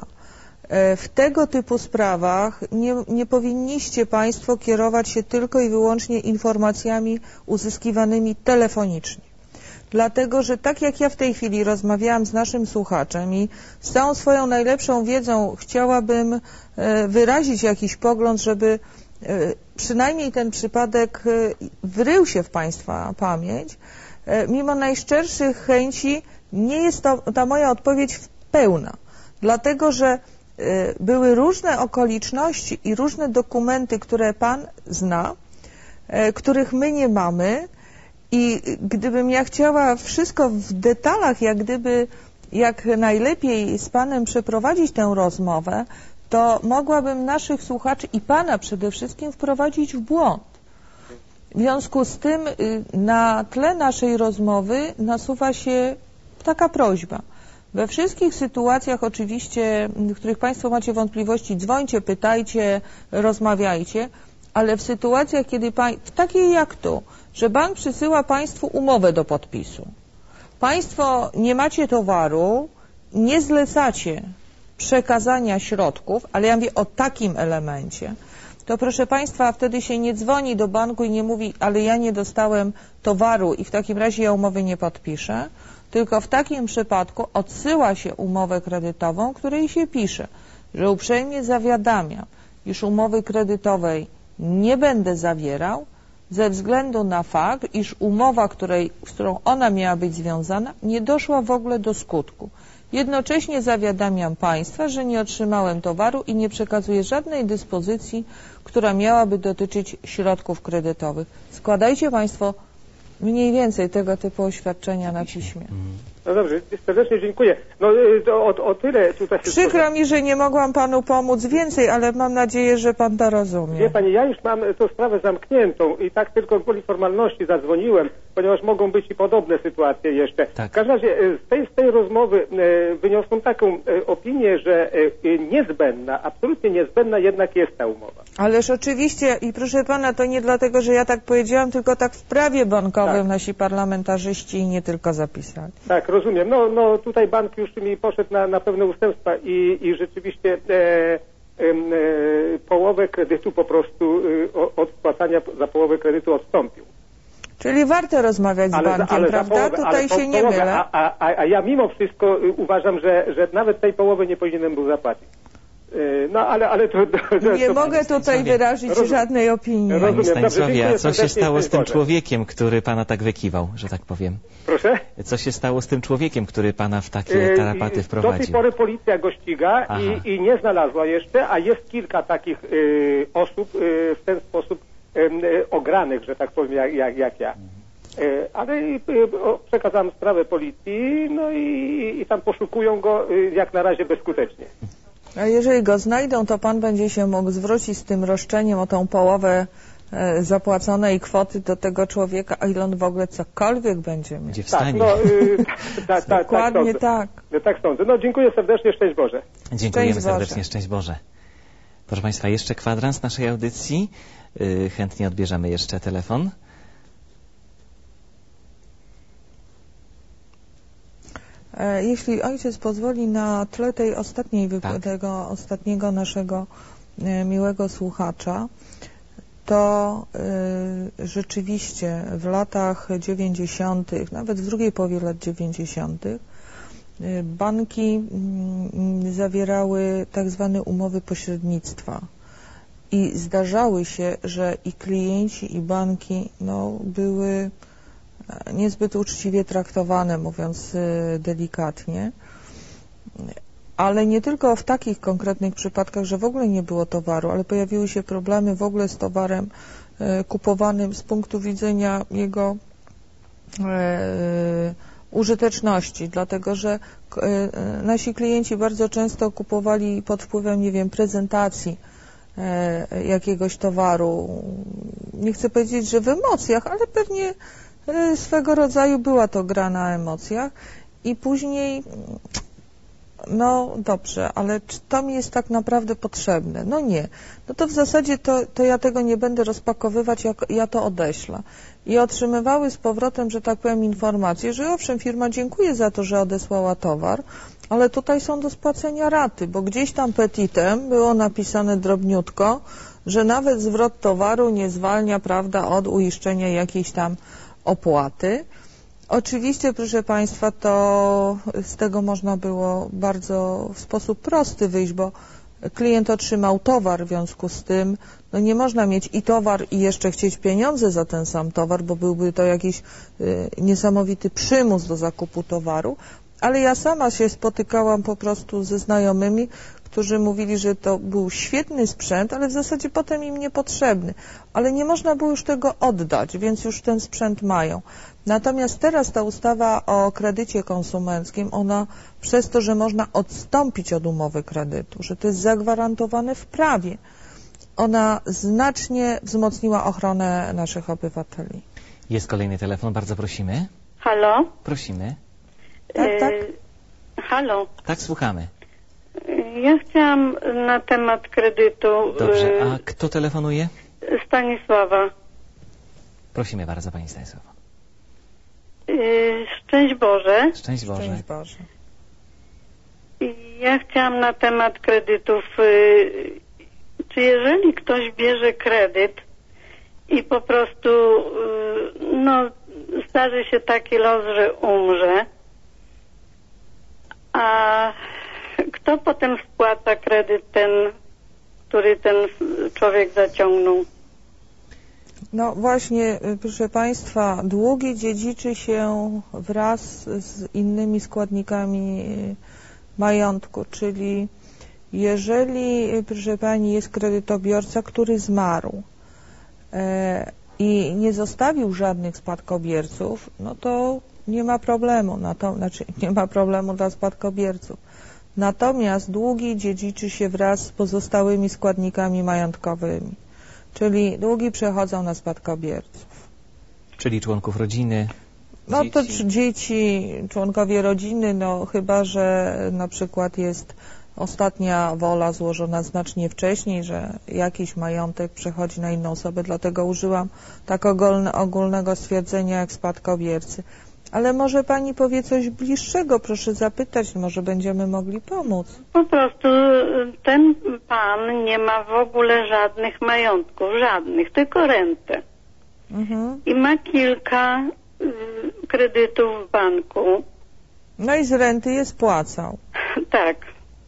W tego typu sprawach nie powinniście państwo kierować się tylko i wyłącznie informacjami uzyskiwanymi telefonicznie. Dlatego, że tak jak ja w tej chwili rozmawiałam z naszym słuchaczem i z całą swoją najlepszą wiedzą chciałabym wyrazić jakiś pogląd, żeby przynajmniej ten przypadek wrył się w państwa pamięć, mimo najszczerszych chęci nie jest ta moja odpowiedź pełna. Dlatego, że były różne okoliczności i różne dokumenty, które pan zna, których my nie mamy, i gdybym ja chciała wszystko w detalach, jak najlepiej z panem przeprowadzić tę rozmowę, to mogłabym naszych słuchaczy i pana przede wszystkim wprowadzić w błąd. W związku z tym na tle naszej rozmowy nasuwa się taka prośba. We wszystkich sytuacjach oczywiście, w których państwo macie wątpliwości, dzwońcie, pytajcie, rozmawiajcie, ale w sytuacjach, kiedy takiej jak tu, że bank przysyła państwu umowę do podpisu, państwo nie macie towaru, nie zlecacie przekazania środków, ale ja mówię o takim elemencie, to proszę państwa, wtedy się nie dzwoni do banku i nie mówi, ale ja nie dostałem towaru i w takim razie ja umowy nie podpiszę, tylko w takim przypadku odsyła się umowę kredytową, której się pisze, że uprzejmie zawiadamiam, iż umowy kredytowej nie będę zawierał ze względu na fakt, iż umowa, z którą ona miała być związana, nie doszła w ogóle do skutku. Jednocześnie zawiadamiam państwa, że nie otrzymałem towaru i nie przekazuję żadnej dyspozycji, która miałaby dotyczyć środków kredytowych. Składajcie państwo mniej więcej tego typu oświadczenia na piśmie. No dobrze, serdecznie dziękuję. No o tyle tutaj... Przykro mi, że nie mogłam panu pomóc więcej, ale mam nadzieję, że pan to rozumie. Wie pani, ja już mam tę sprawę zamkniętą i tak tylko gwoli formalności zadzwoniłem, ponieważ mogą być i podobne sytuacje jeszcze. Tak. W każdym razie z tej rozmowy wyniosłem taką opinię, że niezbędna, absolutnie niezbędna jednak jest ta umowa. Ależ oczywiście i proszę pana, to nie dlatego, że ja tak powiedziałam, tylko tak w prawie bankowym nasi parlamentarzyści i nie tylko zapisali. Tak, rozumiem. No tutaj bank już mi poszedł na pewne ustępstwa i rzeczywiście połowę kredytu po prostu od spłacania za połowę kredytu odstąpił. Czyli warto rozmawiać z bankiem, prawda? Tutaj się nie mylę. A ja mimo wszystko uważam, że nawet tej połowy nie powinienem był zapłacić. No ale to nie mogę tutaj wyrazić żadnej opinii. Panie Stanisławie, a co się stało z tym człowiekiem, który pana tak wykiwał, że tak powiem? Proszę? Co się stało z tym człowiekiem, który pana w takie tarapaty wprowadził? Do tej pory policja go ściga i nie znalazła jeszcze, a jest kilka takich osób w ten sposób ogranych, że tak powiem, jak ja. Ale przekazałem sprawę policji, no i tam poszukują go jak na razie bezskutecznie. A jeżeli go znajdą, to pan będzie się mógł zwrócić z tym roszczeniem o tą połowę zapłaconej kwoty do tego człowieka, a ile on w ogóle cokolwiek będzie miał. Będzie w stanie. Dokładnie tak. Tak sądzę. No dziękuję serdecznie, szczęść Boże. Dziękujemy serdecznie, szczęść Boże. Proszę Państwa, jeszcze kwadrans naszej audycji. Chętnie odbierzemy jeszcze telefon. Jeśli ojciec pozwoli, na tle tej ostatniej tego ostatniego naszego miłego słuchacza, to rzeczywiście w latach 90., nawet w drugiej połowie lat 90., banki zawierały tak zwane umowy pośrednictwa i zdarzały się, że i klienci, i banki były niezbyt uczciwie traktowane, mówiąc delikatnie, ale nie tylko w takich konkretnych przypadkach, że w ogóle nie było towaru, ale pojawiły się problemy w ogóle z towarem kupowanym z punktu widzenia jego użyteczności, dlatego że nasi klienci bardzo często kupowali pod wpływem, nie wiem, prezentacji jakiegoś towaru. Nie chcę powiedzieć, że w emocjach, ale pewnie swego rodzaju była to gra na emocjach i później dobrze, ale czy to mi jest tak naprawdę potrzebne? No nie. No to w zasadzie to ja tego nie będę rozpakowywać, ja to odeślę. I otrzymywały z powrotem, że tak powiem, informacje, że owszem, firma dziękuję za to, że odesłała towar, ale tutaj są do spłacenia raty, bo gdzieś tam petitem było napisane drobniutko, że nawet zwrot towaru nie zwalnia, prawda, od uiszczenia jakiejś tam opłaty. Oczywiście, proszę Państwa, to z tego można było bardzo w sposób prosty wyjść, bo klient otrzymał towar, w związku z tym nie można mieć i towar i jeszcze chcieć pieniądze za ten sam towar, bo byłby to jakiś niesamowity przymus do zakupu towaru, ale ja sama się spotykałam po prostu ze znajomymi, którzy mówili, że to był świetny sprzęt, ale w zasadzie potem im niepotrzebny. Ale nie można było już tego oddać, więc już ten sprzęt mają. Natomiast teraz ta ustawa o kredycie konsumenckim, ona przez to, że można odstąpić od umowy kredytu, że to jest zagwarantowane w prawie, ona znacznie wzmocniła ochronę naszych obywateli. Jest kolejny telefon, bardzo prosimy. Halo? Prosimy. Tak. Halo? Tak, słuchamy. Ja chciałam na temat kredytu... Dobrze, a kto telefonuje? Stanisława. Prosimy bardzo, Pani Stanisława. Szczęść Boże. Szczęść Boże. Szczęść Boże. Ja chciałam na temat kredytów. Czy jeżeli ktoś bierze kredyt i po prostu zdarzy się taki los, że umrze, a kto potem spłaca kredyt ten, który ten człowiek zaciągnął? No właśnie, proszę Państwa, długi dziedziczy się wraz z innymi składnikami majątku, czyli jeżeli, proszę Pani, jest kredytobiorca, który zmarł i nie zostawił żadnych spadkobierców, no to nie ma problemu, nie ma problemu dla spadkobierców. Natomiast długi dziedziczy się wraz z pozostałymi składnikami majątkowymi, czyli długi przechodzą na spadkobierców. Czyli członków rodziny, dzieci. To dzieci, członkowie rodziny, chyba że na przykład jest ostatnia wola złożona znacznie wcześniej, że jakiś majątek przechodzi na inną osobę, dlatego użyłam tak ogólnego stwierdzenia jak spadkobiercy. Ale może Pani powie coś bliższego, proszę zapytać, może będziemy mogli pomóc. Po prostu ten pan nie ma w ogóle żadnych majątków, tylko rentę. i ma kilka kredytów w banku. No i z renty je spłacał. Tak.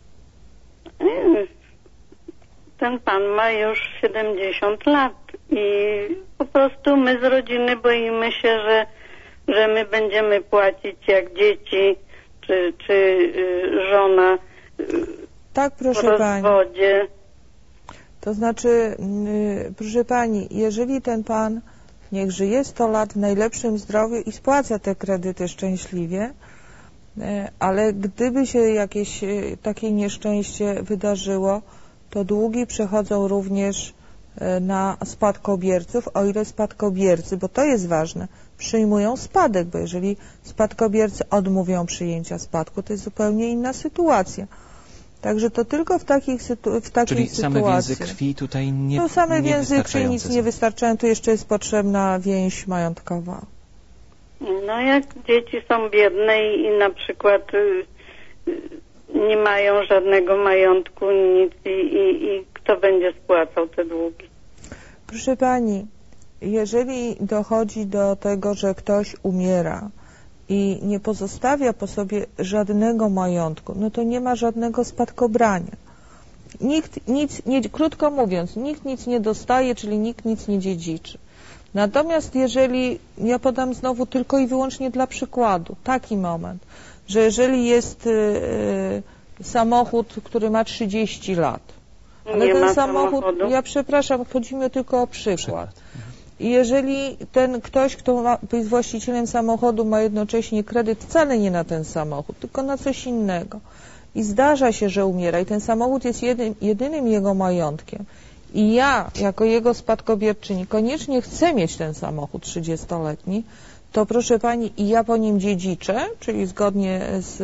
Ten pan ma już 70 lat i po prostu my z rodziny boimy się, że my będziemy płacić jak dzieci czy żona Tak, proszę po pani. rozwodzie. To znaczy, proszę pani, jeżeli ten pan niech żyje 100 lat w najlepszym zdrowiu i spłaca te kredyty szczęśliwie, ale gdyby się jakieś takie nieszczęście wydarzyło, to długi przechodzą również na spadkobierców, o ile spadkobiercy, bo to jest ważne, przyjmują spadek, bo jeżeli spadkobiercy odmówią przyjęcia spadku, to jest zupełnie inna sytuacja. Także to tylko w takiej Czyli sytuacji. same więzy krwi tutaj nie No same nie więzy krwi nic wystarczające nie są. wystarczają, tu jeszcze jest potrzebna więź majątkowa. No jak dzieci są biedne i na przykład nie mają żadnego majątku, nic i kto będzie spłacał te długi? Proszę pani, jeżeli dochodzi do tego, że ktoś umiera i nie pozostawia po sobie żadnego majątku, no to nie ma żadnego spadkobrania. Nikt nic, krótko mówiąc, nikt nic nie dostaje, czyli nikt nic nie dziedziczy. Natomiast jeżeli, ja podam znowu tylko i wyłącznie dla przykładu, taki moment, że jeżeli jest samochód, który ma 30 lat, ale Nie ten ma samochód, samochodu. ja przepraszam, chodzi mi tylko o przykład. I jeżeli ten ktoś, kto jest właścicielem samochodu, ma jednocześnie kredyt wcale nie na ten samochód, tylko na coś innego i zdarza się, że umiera i ten samochód jest jedynym jego majątkiem i ja, jako jego spadkobierczyni, koniecznie chcę mieć ten samochód 30-letni, to proszę pani, i ja po nim dziedziczę, czyli zgodnie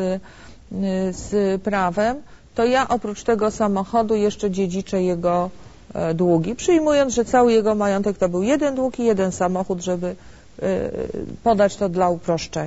z prawem, to ja oprócz tego samochodu jeszcze dziedziczę jego długi, przyjmując, że cały jego majątek to był jeden dług i jeden samochód, żeby podać to dla uproszczenia.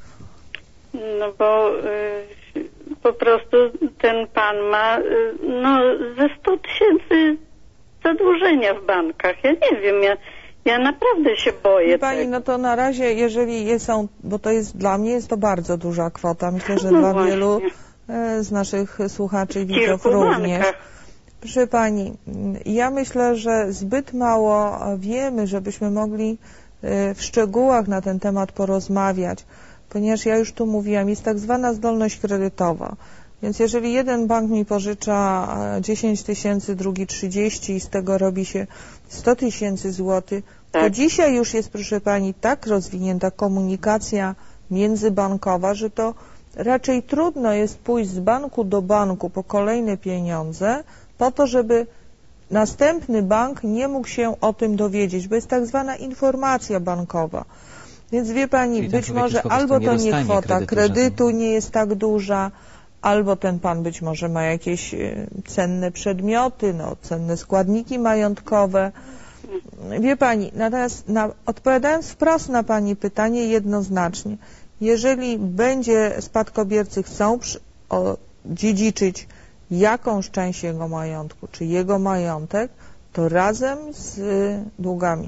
No bo po prostu ten pan ma ze 100 000 zadłużenia w bankach. Ja nie wiem, ja naprawdę się boję Pani, tego. no to na razie, jeżeli są, bo to jest dla mnie jest to bardzo duża kwota, myślę, że No dla właśnie. wielu z naszych słuchaczy i W widzów kilku również. bankach. Proszę pani, ja myślę, że zbyt mało wiemy, żebyśmy mogli w szczegółach na ten temat porozmawiać, ponieważ ja już tu mówiłam, jest tak zwana zdolność kredytowa. Więc jeżeli jeden bank mi pożycza 10 000, drugi 30 i z tego robi się 100 000 złotych, to Tak. dzisiaj już jest, proszę pani, tak rozwinięta komunikacja międzybankowa, że to raczej trudno jest pójść z banku do banku po kolejne pieniądze, po to, żeby następny bank nie mógł się o tym dowiedzieć, bo jest tak zwana informacja bankowa. Więc wie pani, Czyli ten być człowiek może już po prostu albo nie to nie dostanie kwota kredytu kredytu nie jest tak duża, albo ten pan być może ma jakieś cenne przedmioty, cenne składniki majątkowe. Wie pani, natomiast odpowiadając wprost na pani pytanie jednoznacznie, jeżeli spadkobiercy chcą dziedziczyć jakąś część jego majątku, czy jego majątek, to razem z długami.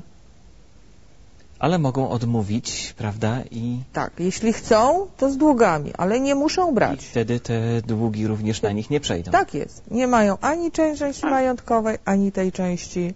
Ale mogą odmówić, prawda? Tak, jeśli chcą, to z długami, ale nie muszą I brać. wtedy te długi również na nich nie przejdą. Tak jest. Nie mają ani części majątkowej, ani tej części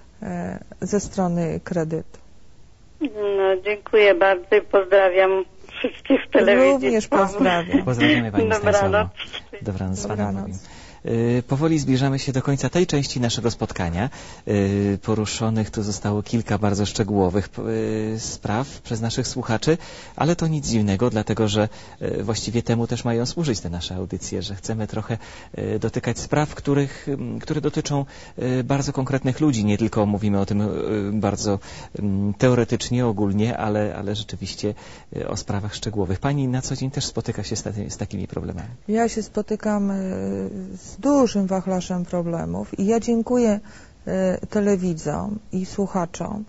ze strony kredytu. No, dziękuję bardzo i pozdrawiam wszystkich w telewizji. Również pozdrawiam. Pozdrawiamy Pani Stanisławo. Dobranoc. Dobranoc z Panem Dobranoc. mówię. Powoli zbliżamy się do końca tej części naszego spotkania. Poruszonych tu zostało kilka bardzo szczegółowych spraw przez naszych słuchaczy, ale to nic dziwnego, dlatego że właściwie temu też mają służyć te nasze audycje, że chcemy trochę dotykać spraw, które dotyczą bardzo konkretnych ludzi. Nie tylko mówimy o tym bardzo teoretycznie, ogólnie, ale rzeczywiście o sprawach szczegółowych. Pani na co dzień też spotyka się z takimi problemami. Ja się spotykam z dużym wachlarzem problemów i ja dziękuję telewidzom i słuchaczom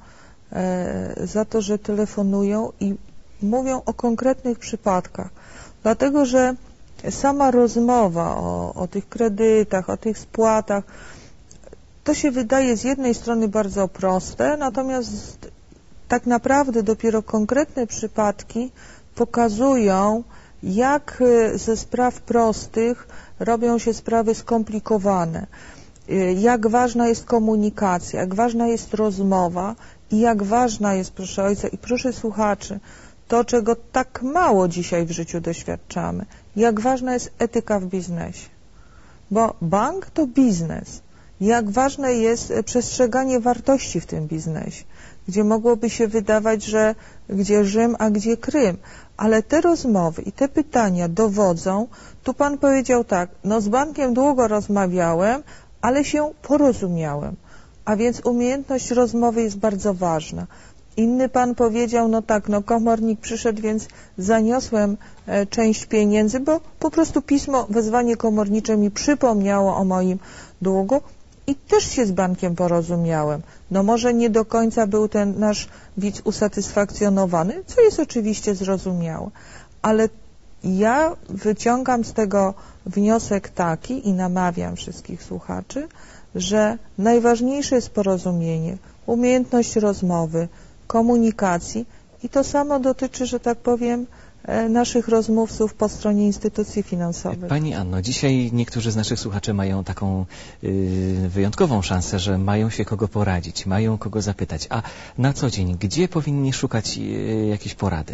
za to, że telefonują i mówią o konkretnych przypadkach. Dlatego, że sama rozmowa o tych kredytach, o tych spłatach, to się wydaje z jednej strony bardzo proste, natomiast tak naprawdę dopiero konkretne przypadki pokazują, jak ze spraw prostych robią się sprawy skomplikowane, jak ważna jest komunikacja, jak ważna jest rozmowa i jak ważna jest, proszę ojca i proszę słuchaczy, to, czego tak mało dzisiaj w życiu doświadczamy, jak ważna jest etyka w biznesie. Bo bank to biznes. Jak ważne jest przestrzeganie wartości w tym biznesie, gdzie mogłoby się wydawać, że gdzie Rzym, a gdzie Krym. Ale te rozmowy i te pytania dowodzą, tu pan powiedział tak, no z bankiem długo rozmawiałem, ale się porozumiałem. A więc umiejętność rozmowy jest bardzo ważna. Inny pan powiedział, no tak, no komornik przyszedł, więc zaniosłem część pieniędzy, bo po prostu pismo, wezwanie komornicze mi przypomniało o moim długu i też się z bankiem porozumiałem. No może nie do końca był ten nasz widz usatysfakcjonowany, co jest oczywiście zrozumiałe, ale ja wyciągam z tego wniosek taki i namawiam wszystkich słuchaczy, że najważniejsze jest porozumienie, umiejętność rozmowy, komunikacji i to samo dotyczy, że tak powiem, naszych rozmówców po stronie instytucji finansowych. Pani Anno, dzisiaj niektórzy z naszych słuchaczy mają taką wyjątkową szansę, że mają się kogo poradzić, mają kogo zapytać. A na co dzień, gdzie powinni szukać jakiejś porady?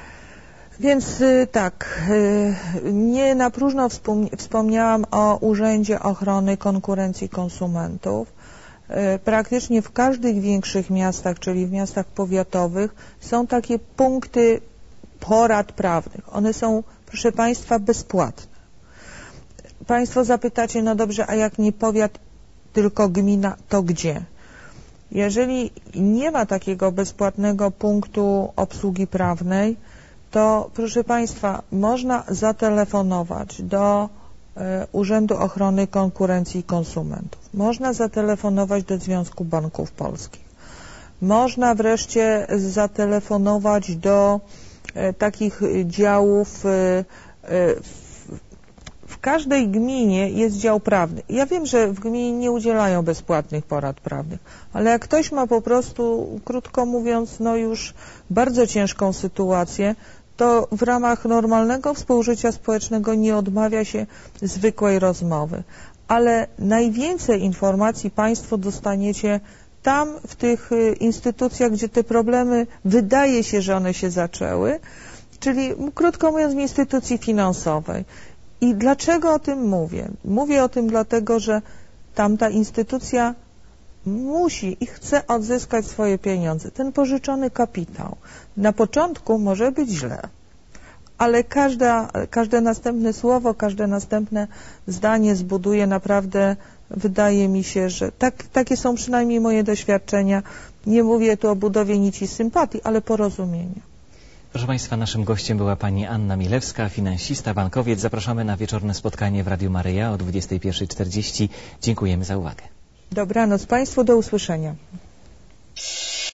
Więc tak, nie na próżno wspomniałam o Urzędzie Ochrony Konkurencji i Konsumentów. Praktycznie w każdych większych miastach, czyli w miastach powiatowych, są takie punkty porad prawnych. One są, proszę Państwa, bezpłatne. Państwo zapytacie, no dobrze, a jak nie powiat, tylko gmina, to gdzie? Jeżeli nie ma takiego bezpłatnego punktu obsługi prawnej, to proszę Państwa, można zatelefonować do Urzędu Ochrony Konkurencji i Konsumentów. Można zatelefonować do Związku Banków Polskich. Można wreszcie zatelefonować do takich działów. W każdej gminie jest dział prawny. Ja wiem, że w gminie nie udzielają bezpłatnych porad prawnych, ale jak ktoś ma po prostu, krótko mówiąc, no już bardzo ciężką sytuację, to w ramach normalnego współżycia społecznego nie odmawia się zwykłej rozmowy. Ale najwięcej informacji Państwo dostaniecie tam, w tych instytucjach, gdzie te problemy, wydaje się, że one się zaczęły, czyli krótko mówiąc w instytucji finansowej. I dlaczego o tym mówię? Mówię o tym dlatego, że tamta instytucja musi i chce odzyskać swoje pieniądze, ten pożyczony kapitał. Na początku może być źle, ale każde następne słowo, każde następne zdanie zbuduje naprawdę, wydaje mi się, że takie są przynajmniej moje doświadczenia. Nie mówię tu o budowie nici sympatii, ale porozumienia. Proszę Państwa, naszym gościem była pani Anna Milewska, finansista, bankowiec. Zapraszamy na wieczorne spotkanie w Radiu Maryja o 21:40. Dziękujemy za uwagę. Dobranoc Państwu, do usłyszenia.